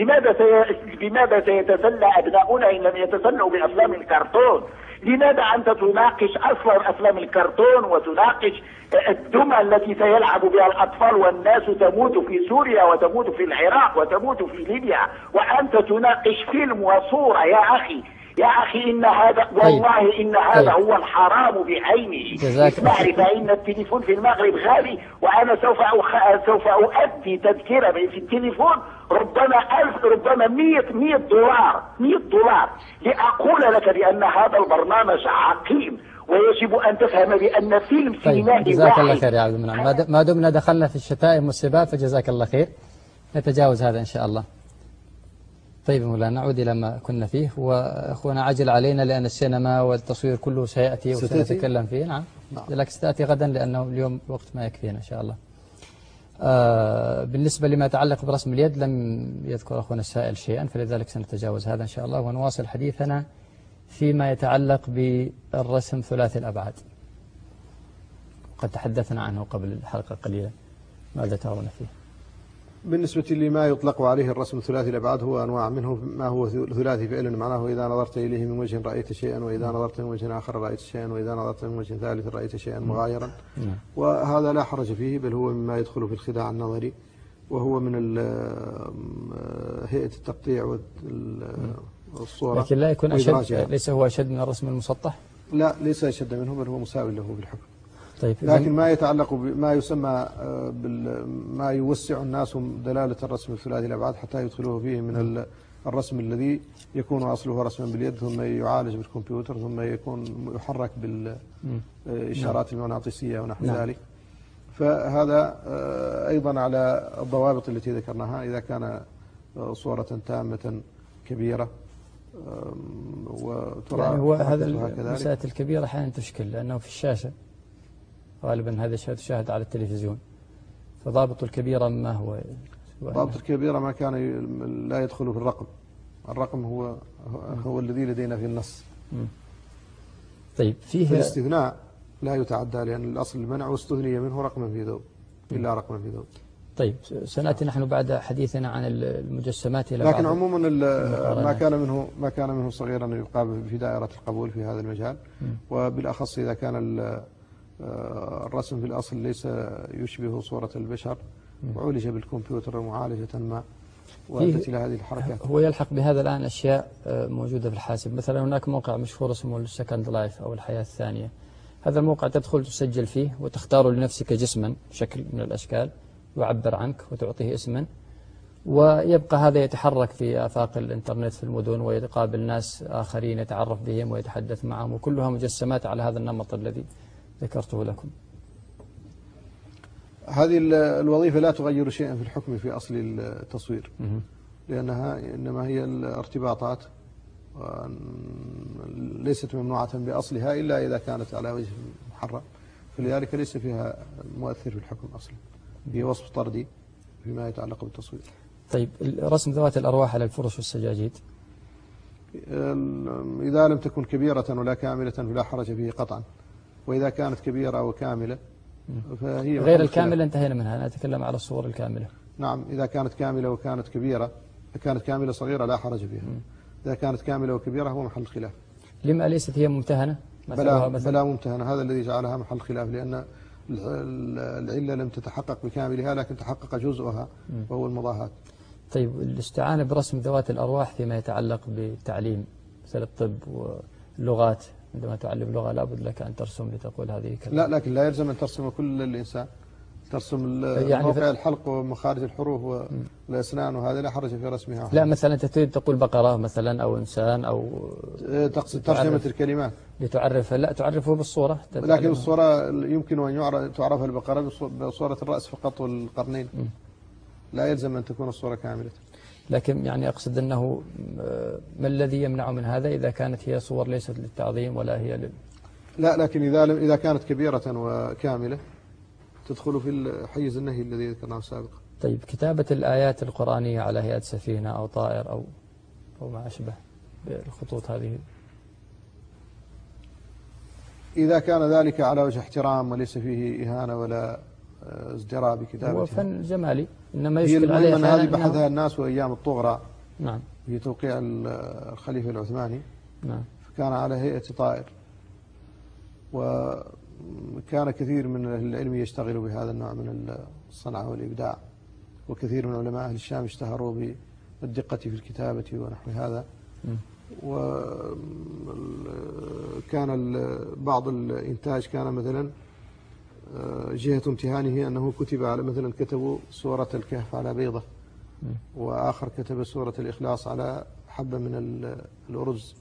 Speaker 4: بماذا سيتسلى أبناؤنا إن لم يتسلوا بأفلام الكرتون؟ لماذا أنت تناقش أصلا أفلام الكرتون وتناقش الدمى التي سيلعب بها الأطفال، والناس تموت في سوريا وتموت في العراق وتموت في ليبيا، وأنت تناقش فيلم وصورة؟ يا أخي إن هذا والله إن هذا هو الحرام بعينه. اسمعني، فإن التليفون في المغرب غالي، وأنا سوف أؤدي تذكرة في التليفون ربما 1000 ربما 100 دولار لأقول لك بأن هذا البرنامج عقيم، ويجب أن تفهم بأن فيلم سينمائي
Speaker 2: جزاك الله خير يا عبد المنعم. ما دمنا دخلنا في الشتائم والسباب فجزاك الله خير، نتجاوز هذا إن شاء الله. طيب مولانا، نعود إلى ما كنا فيه، وأخونا عجل علينا لأن السينما والتصوير كله سيأتي وسنتكلم فيه. نعم لكن ستأتي غدا لأنه اليوم وقت ما يكفينا إن شاء الله. بالنسبة لما يتعلق برسم اليد لم يذكر أخونا السائل شيئا، فلذلك سنتجاوز هذا إن شاء الله ونواصل حديثنا فيما يتعلق بالرسم ثلاثي الأبعاد. قد تحدثنا عنه قبل الحلقة قليلا، ماذا ترون فيه؟
Speaker 3: بالنسبة لما يطلق عليه الرسم ثلاثي الأبعاد هو أنواع منه. ما هو ثلاثي فعلا معناه إذا نظرت إليه من وجه رأيت شيئا، وإذا نظرت من وجه آخر رأيت شيئا، وإذا نظرت من وجه ثالث رأيت شيئا مغايرا. وهذا لا حرج فيه، بل هو مما يدخل في الخداع النظري، وهو من هيئة التقطيع والصورة.
Speaker 2: لكن لا يكون أشد، ليس هو أشد من الرسم المسطح؟
Speaker 3: لا، ليس أشد منه، بل هو مساوي له بالحكم.
Speaker 2: طيب،
Speaker 3: لكن ما يتعلق بما يسمى ما يوسع الناس دلالة الرسم الثلاثي الأبعاد حتى يدخلوه فيه من الرسم الذي يكون أصله رسما باليد ثم يعالج بالكمبيوتر ثم يكون يحرك بالإشارات المغناطيسية ونحو ذلك. فهذا أيضا على الضوابط التي ذكرناها. إذا كان صورة تامة كبيرة وترى
Speaker 2: يعني هو هذا المساءات الكبيرة أحيانا تشكل لأنه في الشاشة، غالبا هذا تشاهد على التلفزيون، فضابط الكبيرة ما هو؟
Speaker 3: ضابط الكبيرة ما كان لا يدخل في الرقم. الرقم هو الذي لدينا في النص.
Speaker 2: طيب، فيه
Speaker 3: الاستثناء لا يتعدى، لأن الأصل المنع واستثني منه رقما في ذوب إلا رقما في ذوب.
Speaker 2: طيب، سنأتي نحن بعد حديثنا عن المجسمات إلى
Speaker 3: لكن عموما ما كان منه صغيرا يقابل في دائرة القبول في هذا المجال، وبالأخص إذا كان الرسم في الأصل ليس يشبه صورة البشر وعولج بالكمبيوتر معالجة ما وأدت إلى هذه الحركات.
Speaker 2: هو يلحق بهذا الآن أشياء موجودة في الحاسب. مثلا هناك موقع مشهور اسمه السكند لايف أو الحياة الثانية. هذا الموقع تدخل تسجل فيه وتختار لنفسك جسما شكل من الأشكال يعبر عنك وتعطيه اسما، ويبقى هذا يتحرك في آفاق الإنترنت في المدن ويقابل ناس آخرين يتعرف بهم ويتحدث معهم، وكلها مجسمات على هذا النمط الذي ذكرته لكم.
Speaker 3: هذه الوظيفة لا تغير شيئا في الحكم في أصل التصوير، لأنها إنما هي الارتباطات ليست ممنوعة بأصلها إلا إذا كانت على وجه محرم، فلذلك ليس فيها مؤثر في الحكم أصلا، هي وصف طردي فيما يتعلق بالتصوير.
Speaker 2: طيب، رسم ذوات الأرواح على الفرش والسجاجيد
Speaker 3: إذا لم تكن كبيرة ولا كاملة فلا حرج فيه قطعا، وإذا كانت كبيرة أو كاملة فهي
Speaker 2: غير الكاملة انتهينا منها، أنا أتكلم على الصور الكاملة.
Speaker 3: نعم، إذا كانت كاملة وكانت كبيرة، كانت كاملة صغيرة لا حرج فيها. إذا كانت كاملة وكبيرة هو محل خلاف.
Speaker 2: لما ليست هي ممتهنة؟
Speaker 3: بلا ممتهنة، هذا الذي جعلها محل خلاف، لأن العلة لم تتحقق بكاملها لكن تحقق جزءها وهو المضاهاة.
Speaker 2: طيب، الاستعانة برسم ذوات الأرواح فيما يتعلق بالتعليم مثل الطب واللغات، عندما تعلم لغة لابد لك أن ترسم لتقول هذه كذا.
Speaker 3: لا، لكن لا يلزم أن ترسم كل الإنسان، ترسم يعني موقع الحلق ومخارج الحروف والأسنان، وهذا لا حرج في رسمها.
Speaker 2: لا، مثلا أنت تريد تقول بقرة مثلا أو إنسان أو
Speaker 3: تقصد ترجمة الكلمات
Speaker 2: لتعرف، لا تعرفه بالصورة.
Speaker 3: لكن الصورة يمكن أن تعرف البقرة بصورة الرأس فقط والقرنين، لا يلزم أن تكون الصورة كاملة.
Speaker 2: لكن يعني أقصد أنه ما الذي يمنع من هذا إذا كانت هي صور ليست للتعظيم ولا هي
Speaker 3: لا، لكن إذا كانت كبيرة وكاملة تدخل في حيز النهي الذي ذكرناه سابقا.
Speaker 2: طيب كتابة الآيات القرآنية على هيئة سفينة أو طائر أو ما أشبه بالخطوط هذه،
Speaker 3: إذا كان ذلك على وجه احترام وليس فيه إهانة ولا ازدراء بكتابتها،
Speaker 2: هو فن جمالي، إنما
Speaker 3: هي
Speaker 2: يشكل عليه
Speaker 3: المهم أن هذه بحثها الناس وأيام الطغرة
Speaker 2: نعم
Speaker 3: في توقيع الخليفة العثماني،
Speaker 2: نعم،
Speaker 3: فكان على هيئة طائر، وكان كثير من أهل العلم يشتغلوا بهذا النوع من الصنعة والإبداع، وكثير من علماء أهل الشام اشتهروا بالدقة في الكتابة ونحو هذا. وكان بعض الإنتاج كان مثلا جهة امتهانه أنه كتب على مثلا كتبوا سورة الكهف على بيضة، وآخر كتب سورة الإخلاص على حبة من الأرز،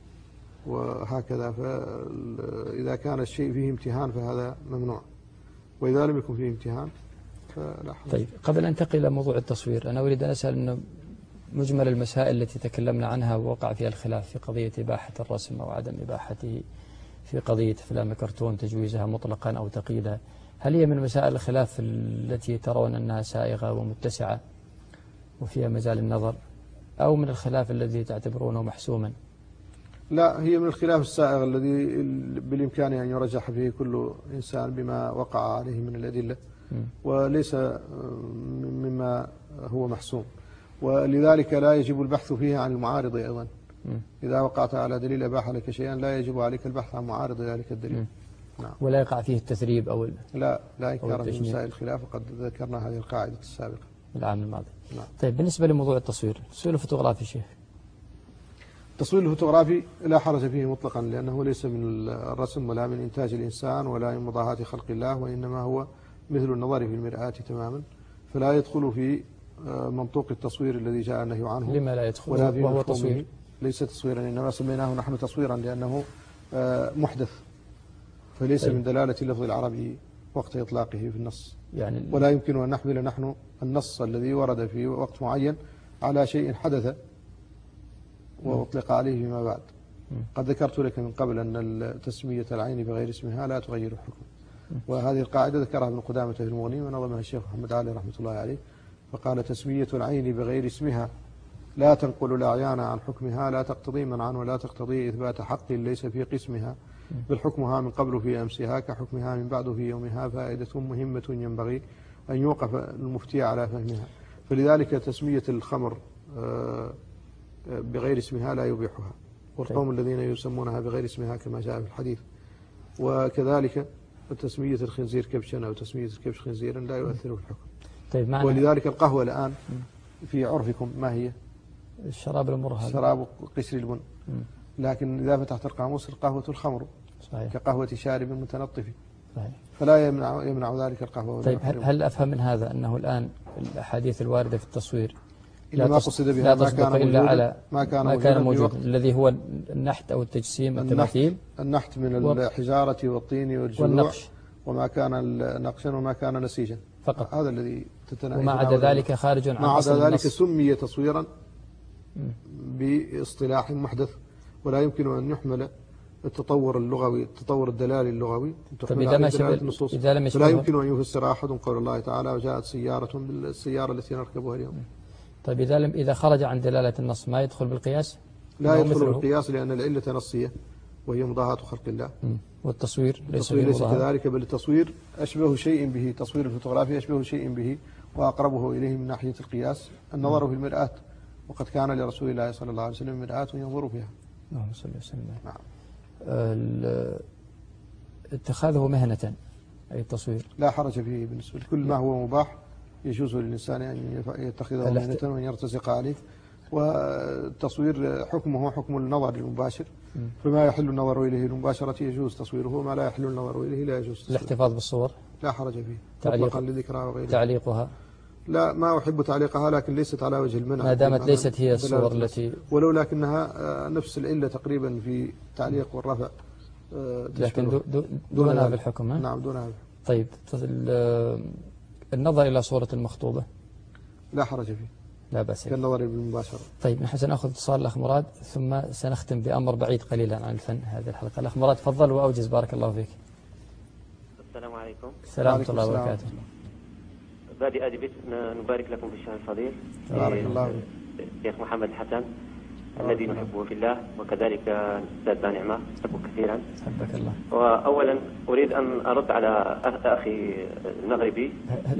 Speaker 3: وهكذا. فإذا كان الشيء فيه امتهان فهذا ممنوع، وإذا لم يكن فيه امتهان فلا حرج.
Speaker 2: طيب قبل أن أنتقل إلى موضوع التصوير، أنا أريد أن أسأل أنه مجمل المسائل التي تكلمنا عنها ووقع فيها الخلاف في قضية إباحة الرسم أو عدم إباحته، في قضية أفلام الكرتون تجويزها مطلقا أو تقييدها، هل هي من مسائل الخلاف التي ترون أنها سائغة ومتسعة وفيها مجال النظر، أو من الخلاف الذي تعتبرونه محسوما؟
Speaker 3: لا، هي من الخلاف السائغ الذي بالإمكان أن يرجح فيه كل إنسان بما وقع عليه من الأدلة، وليس مما هو محسوم، ولذلك لا يجب البحث فيه عن المعارض أيضا. إذا وقعت على دليل أباح لك شيئا لا يجب عليك البحث عن معارض ذلك الدليل. نعم.
Speaker 2: ولا يقع فيه التثريب أو
Speaker 3: لا إنكار في مسائل الخلاف، وقد ذكرنا هذه القاعدة السابقة
Speaker 2: العام الماضي.
Speaker 3: نعم.
Speaker 2: طيب بالنسبة لموضوع التصوير الفوتوغرافي شيخ،
Speaker 3: التصوير الفوتوغرافي لا حرج فيه مطلقا، لأنه ليس من الرسم ولا من إنتاج الإنسان ولا من مضاهاة خلق الله، وإنما هو مثل النظر في المرآة تماما، فلا يدخل في منطوق التصوير الذي جاء النهي عنه.
Speaker 2: لما لا يدخل
Speaker 3: وهو تصوير؟ ليس تصويرا، إنما سميناه نحن تصويرا لأنه محدث، فليس
Speaker 2: طيب.
Speaker 3: من دلالة اللفظ العربي وقت إطلاقه في النص،
Speaker 2: يعني
Speaker 3: ولا يمكن أن نحمل نحن النص الذي ورد في وقت معين على شيء حدث وأطلق عليه فيما بعد. قد ذكرت لك من قبل أن تسمية العين بغير اسمها لا تغير الحكم، وهذه القاعدة ذكرها ابن قدامة في المغني ونظمها الشيخ محمد علي رحمة الله عليه، فقال: تسمية العين بغير اسمها لا تنقل الأعيان عن حكمها، لا تقتضي منعا ولا تقتضي إثبات حق ليس في قسمها، بل حكمها من قبل في أمسها كحكمها من بعد في يومها، فائدة مهمة ينبغي أن يوقف المفتي على فهمها. فلذلك تسمية الخمر بغير اسمها لا يبيحها، والقوم الذين يسمونها بغير اسمها كما جاء في الحديث. وكذلك تسمية الخنزير كبشا أو تسمية الكبش خنزيرا لا يؤثر في الحكم.
Speaker 2: طيب
Speaker 3: ولذلك القهوة الآن في عرفكم ما هي؟
Speaker 2: الشراب المرهب،
Speaker 3: شراب قشر البن. لكن إذا فتحت القاموس القهوة الخمر،
Speaker 2: صحيح،
Speaker 3: كقهوة شارب متنطف،
Speaker 2: صحيح.
Speaker 3: فلا يمنع ذلك القهوة.
Speaker 2: طيب هل أفهم من هذا أنه الآن الأحاديث الواردة في التصوير
Speaker 3: لا قصد بها
Speaker 2: لا تصدق إلا على
Speaker 3: ما كان
Speaker 2: موجود الذي هو النحت أو التجسيم التماثيل،
Speaker 3: النحت من الحجارة والطين والجلوع، وما كان نقشا وما كان نسيجا
Speaker 2: فقط،
Speaker 3: هذا الذي تتناول.
Speaker 2: وما عدا ذلك خارج عن
Speaker 3: ما عدا ذلك سمي تصويرا باصطلاح محدث، ولا يمكن أن يحمل التطور اللغوي، التطور الدلالي اللغوي،
Speaker 2: طيب إذا لم
Speaker 3: لا يمكن أن يفسر أحد قول الله تعالى: وجاءت سيارة بالسيارة التي نركبها اليوم.
Speaker 2: طيب إذا خرج عن دلالة النص ما يدخل بالقياس؟
Speaker 3: لا يدخل بالقياس، لأن العلة نصية وهي مضاهاة خلق الله.
Speaker 2: والتصوير
Speaker 3: ليس كذلك، بل التصوير أشبه شيء به، تصوير الفوتوغرافي أشبه شيء به وأقربه إليه من ناحية القياس النظر في المرآة، وقد كان لرسول الله صلى الله عليه وسلم مرآة ينظر فيها.
Speaker 2: اللهم صل وسلم.
Speaker 3: نعم.
Speaker 2: اتخاذه مهنة أي التصوير
Speaker 3: لا حرج فيه، بالنسبة لكل ما هو مباح يجوز للإنسان أن يتخذه مهنة وأن يرتزق عليه. والتصوير حكمه حكم النظر المباشر، فما يحل النظر إليه المباشرة يجوز تصويره، وما لا يحل النظر إليه لا يجوز تصويره.
Speaker 2: الاحتفاظ بالصور
Speaker 3: لا حرج فيه،
Speaker 2: تعليقها
Speaker 3: لذكرها وغيرها.
Speaker 2: تعليقها
Speaker 3: لا، ما أحب تعليقها، لكن ليست على وجه المنع
Speaker 2: ما دامت ليست هي الصور التي
Speaker 3: ولو لكنها نفس العلة تقريبا في التعليق والرفع،
Speaker 2: لكن دونها بالحكم.
Speaker 3: نعم دونها.
Speaker 2: طيب النظر إلى صورة المخطوبة
Speaker 3: لا حرج فيه.
Speaker 2: لا بأس.
Speaker 3: كالنظر بالمباشرة.
Speaker 2: طيب نحن سنأخذ اتصال الأخ مراد ثم سنختم بأمر بعيد قليلا عن الفن هذه الحلقة. الأخ مراد تفضل وأوجز بارك الله فيك.
Speaker 5: السلام عليكم.
Speaker 2: السلام ورحمة الله وبركاته.
Speaker 5: بادئ باسم نبارك لكم في الشهر الفضيل.
Speaker 3: بارك الله
Speaker 5: الشيخ محمد الحسن الذي نحبه في الله، وكذلك الأستاذ بانعمة نحبه كثيرا.
Speaker 2: حبك الله.
Speaker 5: وأولا أريد أن أرد على أخي المغربي.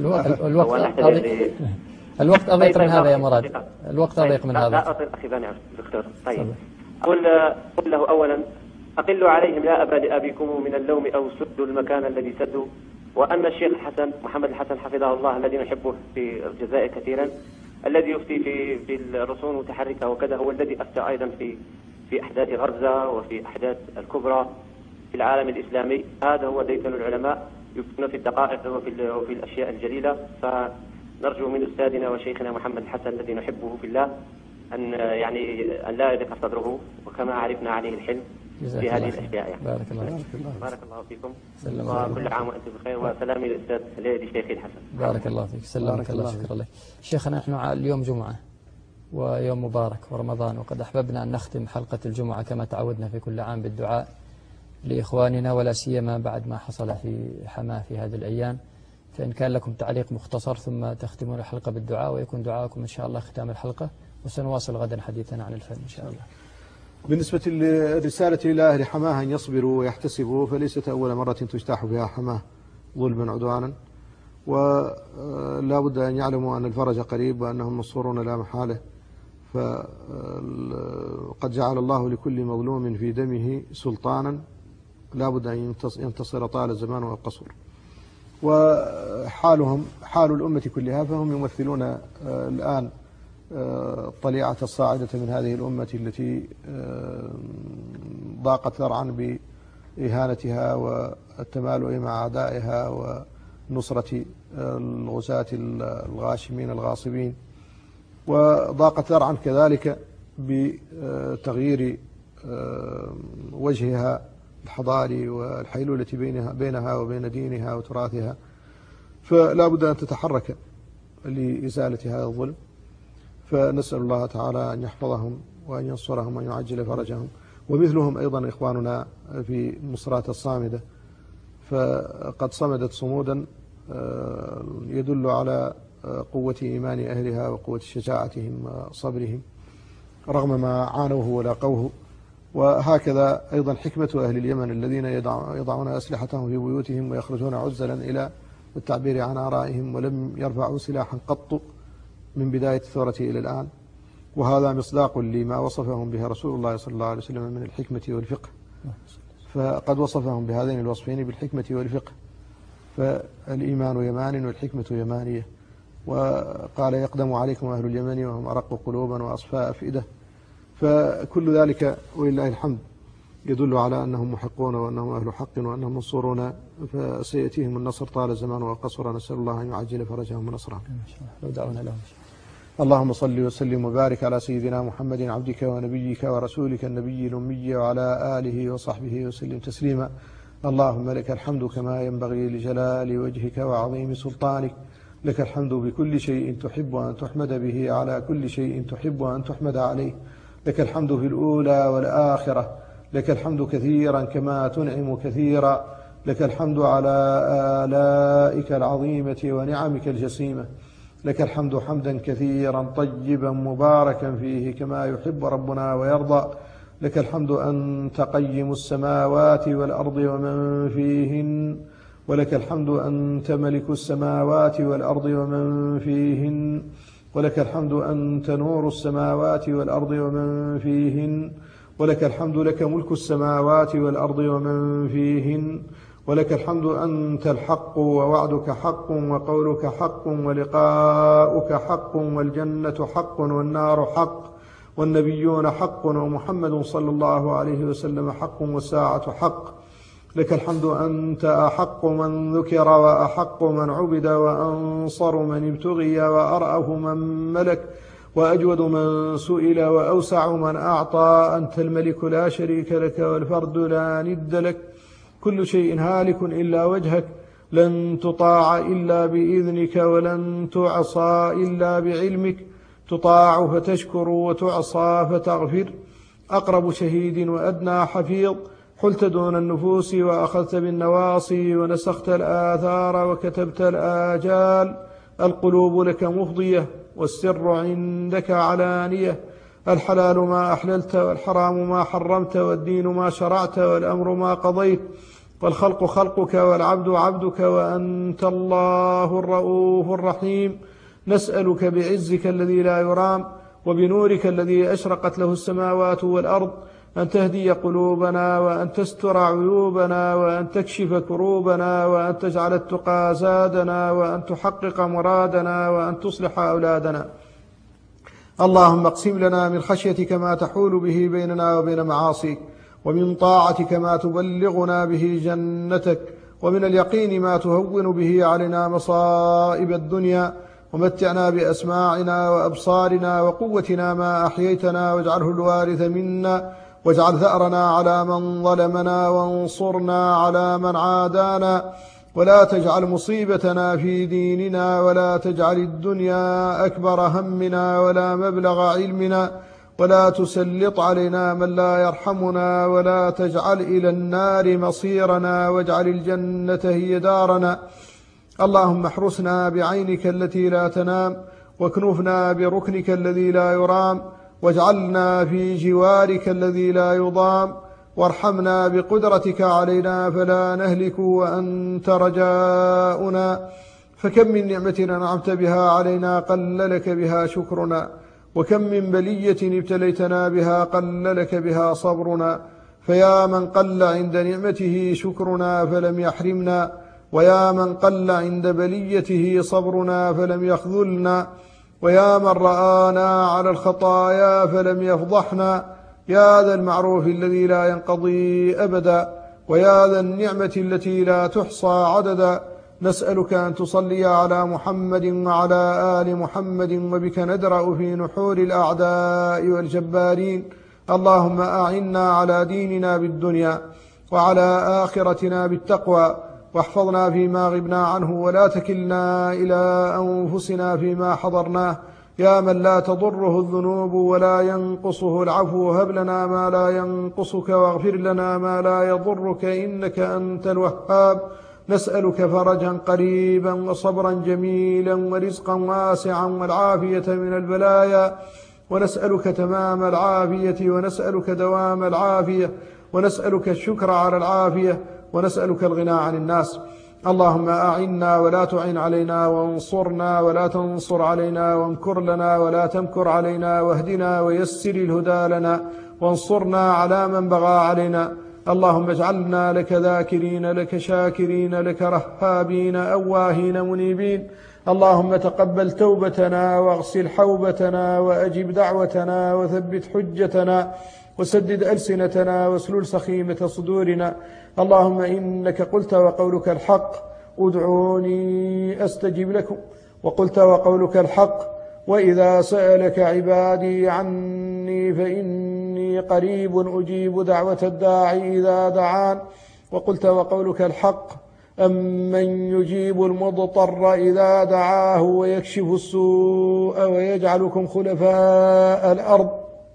Speaker 2: الوقت أضيق من هذا يا مراد. الوقت أضيق من هذا.
Speaker 5: لا أطيل أخي بانعمة دكتور. طيب قل له أولا أقلوا عليهم لا أبا لأبيكم من اللوم أو سدوا المكان الذي سدوا، وأن الشيخ الحسن محمد الحسن حفظه الله الذي نحبه في الجزائر كثيرا، الذي يفتي في الرسوم المتحركة وكذا، هو الذي أفتى أيضا في أحداث غزة وفي أحداث الكبرى في العالم الإسلامي. هذا هو ديدن العلماء، يفتون في الدقائق وفي الأشياء الجليلة. فنرجو من أستاذنا وشيخنا محمد الحسن الذي نحبه في الله أن لا يضيق صدره، وكما عرفنا عليه الحلم في هذه الأشياء.
Speaker 2: بارك الله.
Speaker 5: بارك الله فيكم وكل عام وأنتم بخير، وسلامي للأستاذ شيخي الحسن.
Speaker 2: بارك الله فيك. سلمك الله. شكرا لك شيخنا. نحن اليوم جمعة ويوم مبارك ورمضان، وقد أحببنا أن نختم حلقة الجمعة كما تعودنا في كل عام بالدعاء لإخواننا، ولا سيما بعد ما حصل في حماة في هذه الأيام. فإن كان لكم تعليق مختصر ثم تختمون الحلقة بالدعاء، ويكون دعاءكم إن شاء الله ختام الحلقة، وسنواصل غدا حديثنا عن الفن إن شاء الله.
Speaker 3: بالنسبة للرسالة لأهل حماه أن يصبروا ويحتسبوا، فليست أول مرة تجتاح بها حماه ظلما عدوانا، ولا بد أن يعلموا أن الفرج قريب وأنهم منصورون لا محالة. فقد جعل الله لكل مظلوم في دمه سلطانا، لا بد أن ينتصر طال الزمان والقصر. وحالهم حال الأمة كلها، فهم يمثلون الآن الطليعة الصاعدة من هذه الأمة التي ضاقت ذرعا بإهانتها والتمالؤ مع أعدائها ونصرة الغزاة الغاشمين الغاصبين، وضاقت ذرعا كذلك بتغيير وجهها الحضاري والحيلولة بينها وبين دينها وتراثها. فلا بد أن تتحرك لإزالة هذا الظلم. فنسأل الله تعالى أن يحفظهم وأن ينصرهم وأن يعجل فرجهم. ومثلهم أيضا إخواننا في مصرات الصامدة، فقد صمدت صمودا يدل على قوة إيمان أهلها وقوة شجاعتهم وصبرهم رغم ما عانوه ولاقوه. وهكذا أيضا حكمة أهل اليمن الذين يضعون أسلحتهم في بيوتهم ويخرجون عزلا إلى التعبير عن آرائهم، ولم يرفعوا سلاحا قط من بداية الثورة إلى الآن. وهذا مصداق لما وصفهم به رسول الله صلى الله عليه وسلم من الحكمة والفقه، فقد وصفهم بهذين الوصفين بالحكمة والفقه. فالإيمان يمان والحكمة يمانية. وقال يقدم عليكم أهل اليمن وهم أرق قلوبا وأصفاء أفئدة. فكل ذلك ولله الحمد يدل على أنهم محقون وأنهم أهل حق وأنهم منصورون، فسيأتيهم النصر طال الزمان وقصر. نسأل الله أن يعجل فرجهم ونصرهم.
Speaker 2: لو دعونا لهم.
Speaker 3: اللهم صل وسلم وبارك على سيدنا محمد عبدك ونبيك ورسولك النبي الأمي وعلى آله وصحبه وسلم تسليما. اللهم لك الحمد كما ينبغي لجلال وجهك وعظيم سلطانك. لك الحمد بكل شيء تحب أن تحمد به على كل شيء تحب أن تحمد عليه. لك الحمد في الأولى والآخرة. لك الحمد كثيرا كما تنعم كثيرا. لك الحمد على آلائك العظيمة ونعمك الجسيمة. لك الحمد حمدا كثيرا طيبا مباركا فيه كما يحب ربنا ويرضى. لك الحمد أنت قيم السماوات والأرض ومن فيهن. ولك الحمد أنت ملك السماوات والأرض ومن فيهن. ولك الحمد أنت نور السماوات والأرض ومن فيهن. ولك الحمد لك ملك السماوات والأرض ومن فيهن. ولك الحمد أنت الحق ووعدك حق وقولك حق ولقاؤك حق والجنة حق والنار حق والنبيون حق ومحمد صلى الله عليه وسلم حق والساعة حق. لك الحمد أنت أحق من ذكر وأحق من عبد وأنصر من ابتغي وأرأف من ملك وأجود من سئل وأوسع من أعطى. أنت الملك لا شريك لك والفرد لا ند لك. كل شيء هالك إلا وجهك. لن تطاع إلا بإذنك ولن تعصى إلا بعلمك. تطاع فتشكر وتعصى فتغفر، أقرب شهيد وأدنى حفيظ، حلت دون النفوس وأخذت بالنواصي ونسخت الآثار وكتبت الآجال، القلوب لك مفضية والسر عندك علانية، الحلال ما أحللت والحرام ما حرمت والدين ما شرعت والأمر ما قضيت، والخلق خلقك والعبد عبدك وأنت الله الرؤوف الرحيم. نسألك بعزك الذي لا يرام وبنورك الذي أشرقت له السماوات والأرض أن تهدي قلوبنا وأن تستر عيوبنا وأن تكشف كروبنا وأن تجعل التقى زادنا وأن تحقق مرادنا وأن تصلح أولادنا. اللهم اقسم لنا من خشيتك ما تحول به بيننا وبين معاصيك، ومن طاعتك ما تبلغنا به جنتك، ومن اليقين ما تهون به علينا مصائب الدنيا، ومتعنا بأسماعنا وأبصارنا وقوتنا ما أحييتنا، واجعله الوارث منا، واجعل ثأرنا على من ظلمنا، وانصرنا على من عادانا، ولا تجعل مصيبتنا في ديننا، ولا تجعل الدنيا أكبر همنا ولا مبلغ علمنا، ولا تسلط علينا من لا يرحمنا، ولا تجعل إلى النار مصيرنا، واجعل الجنة هي دارنا. اللهم احرسنا بعينك التي لا تنام، واكنفنا بركنك الذي لا يرام، واجعلنا في جوارك الذي لا يضام، وارحمنا بقدرتك علينا فلا نهلك وأنت رجاؤنا. فكم من نعمة أنعمت بها علينا قل لك بها شكرنا، وكم من بلية ابتليتنا بها قل لك بها صبرنا. فيا من قل عند نعمته شكرنا فلم يحرمنا، ويا من قل عند بليته صبرنا فلم يخذلنا، ويا من رآنا على الخطايا فلم يفضحنا. يا ذا المعروف الذي لا ينقضي أبدا، ويا ذا النعمة التي لا تحصى عددا، نسألك أن تصلي على محمد وعلى آل محمد، وبك ندرأ في نحور الأعداء والجبارين. اللهم أعنا على ديننا بالدنيا، وعلى آخرتنا بالتقوى، واحفظنا فيما غبنا عنه، ولا تكلنا إلى أنفسنا فيما حضرناه. يا من لا تضره الذنوب ولا ينقصه العفو، هب لنا ما لا ينقصك واغفر لنا ما لا يضرك، إنك أنت الوهاب. نسألك فرجا قريبا وصبرا جميلا ورزقا واسعا والعافية من البلايا، ونسألك تمام العافية، ونسألك دوام العافية، ونسألك الشكر على العافية، ونسألك الغنى عن الناس. اللهم أعنا ولا تعن علينا، وانصرنا ولا تنصر علينا، وامكر لنا ولا تمكر علينا، واهدنا ويسر الهدى لنا، وانصرنا على من بغى علينا. اللهم اجعلنا لك ذاكرين، لك شاكرين، لك رهابين، أواهين منيبين. اللهم تقبل توبتنا، واغسل حوبتنا، وأجب دعوتنا، وثبت حجتنا، وسدد ألسنتنا، واسلل سخيمة صدورنا. اللهم إنك قلت وقولك الحق، ادعوني أستجب لكم، وقلت وقولك الحق، وإذا سألك عبادي عني فإني قريب أجيب دعوة الداعي إذا دعان، وقلت وقولك الحق، أمن يجيب المضطر إذا دعاه ويكشف السوء ويجعلكم خلفاء الأرض.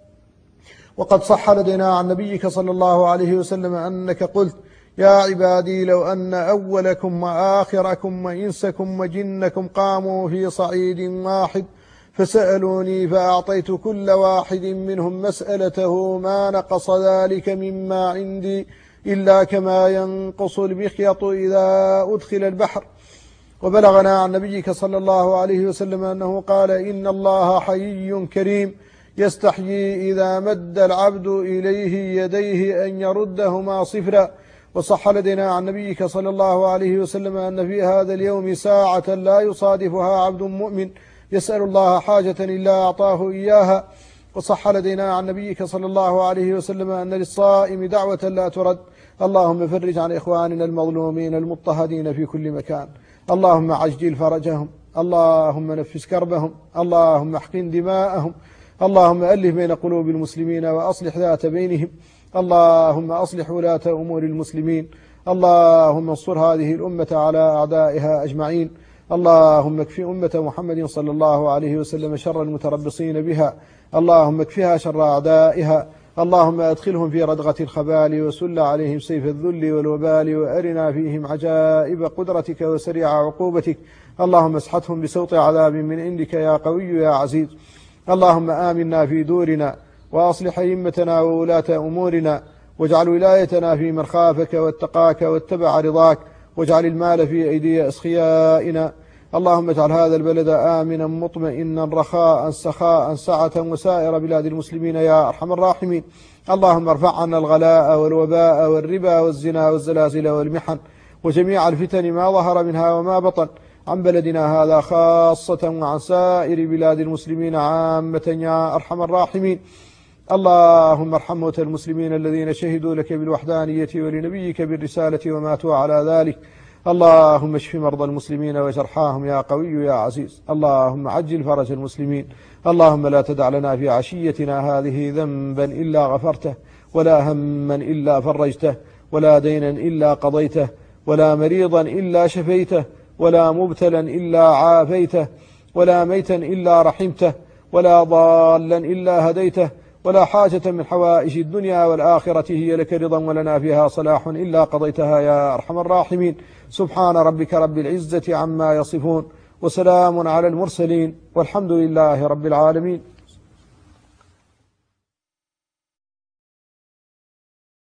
Speaker 3: وقد صح لدينا عن نبيك صلى الله عليه وسلم أنك قلت: يا عبادي لو أن أولكم وآخركم وإنسكم وجنكم قاموا في صعيد واحد فسألوني فأعطيت كل واحد منهم مسألته ما نقص ذلك مما عندي إلا كما ينقص المخيط إذا أدخل البحر. وبلغنا عن نبيك صلى الله عليه وسلم أنه قال: إن الله حيي كريم يستحيي إذا مد العبد إليه يديه أن يردهما صفرا. وصح لدينا عن نبيك صلى الله عليه وسلم أن في هذا اليوم ساعة لا يصادفها عبد مؤمن يسأل الله حاجة إلا أعطاه إياها. وصح لدينا عن نبيك صلى الله عليه وسلم أن للصائم دعوة لا ترد. اللهم فرج عن إخواننا المظلومين المضطهدين في كل مكان، اللهم عجل فرجهم، اللهم نفس كربهم، اللهم احقن دماءهم، اللهم ألف بين قلوب المسلمين وأصلح ذات بينهم، اللهم أصلح ولاة أمور المسلمين، اللهم انصر هذه الأمة على أعدائها أجمعين، اللهم اكف أمة محمد صلى الله عليه وسلم شر المتربصين بها، اللهم اكفها شر أعدائها، اللهم أدخلهم في ردغة الخبال وسل عليهم سيف الذل والوبال، وأرنا فيهم عجائب قدرتك وسريع عقوبتك، اللهم اسحتهم بسوط عذاب من عندك يا قوي يا عزيز. اللهم آمنا في دورنا وأصلح أئمتنا وولاة أمورنا، واجعل ولايتنا في من خافك واتقاك واتبع رضاك، واجعل المال في أيدي أسخيائنا. اللهم اجعل هذا البلد آمنا مطمئنا رخاء سخاء سعة وسائر بلاد المسلمين يا أرحم الراحمين. اللهم ارفع عنا الغلاء والوباء والربا والزنا والزلازل والمحن وجميع الفتن ما ظهر منها وما بطن عن بلدنا هذا خاصة وعن سائر بلاد المسلمين عامة يا أرحم الراحمين. اللهم ارحم موتى المسلمين الذين شهدوا لك بالوحدانية ولنبيك بالرسالة وماتوا على ذلك. اللهم اشف مرضى المسلمين وجرحاهم يا قوي يا عزيز. اللهم عجل فرج المسلمين. اللهم لا تدع لنا في عشيتنا هذه ذنبا إلا غفرته، ولا هما إلا فرجته، ولا دينا إلا قضيته، ولا مريضا إلا شفيته، ولا مبتلا إلا عافيته، ولا ميتا إلا رحمته، ولا ضالا إلا هديته، ولا حاجة من حوائج الدنيا والآخرة هي لك رضا ولنا فيها صلاح إلا قضيتها يا أرحم الراحمين. سبحان ربك رب العزة عما يصفون، وسلام على المرسلين، والحمد لله رب العالمين.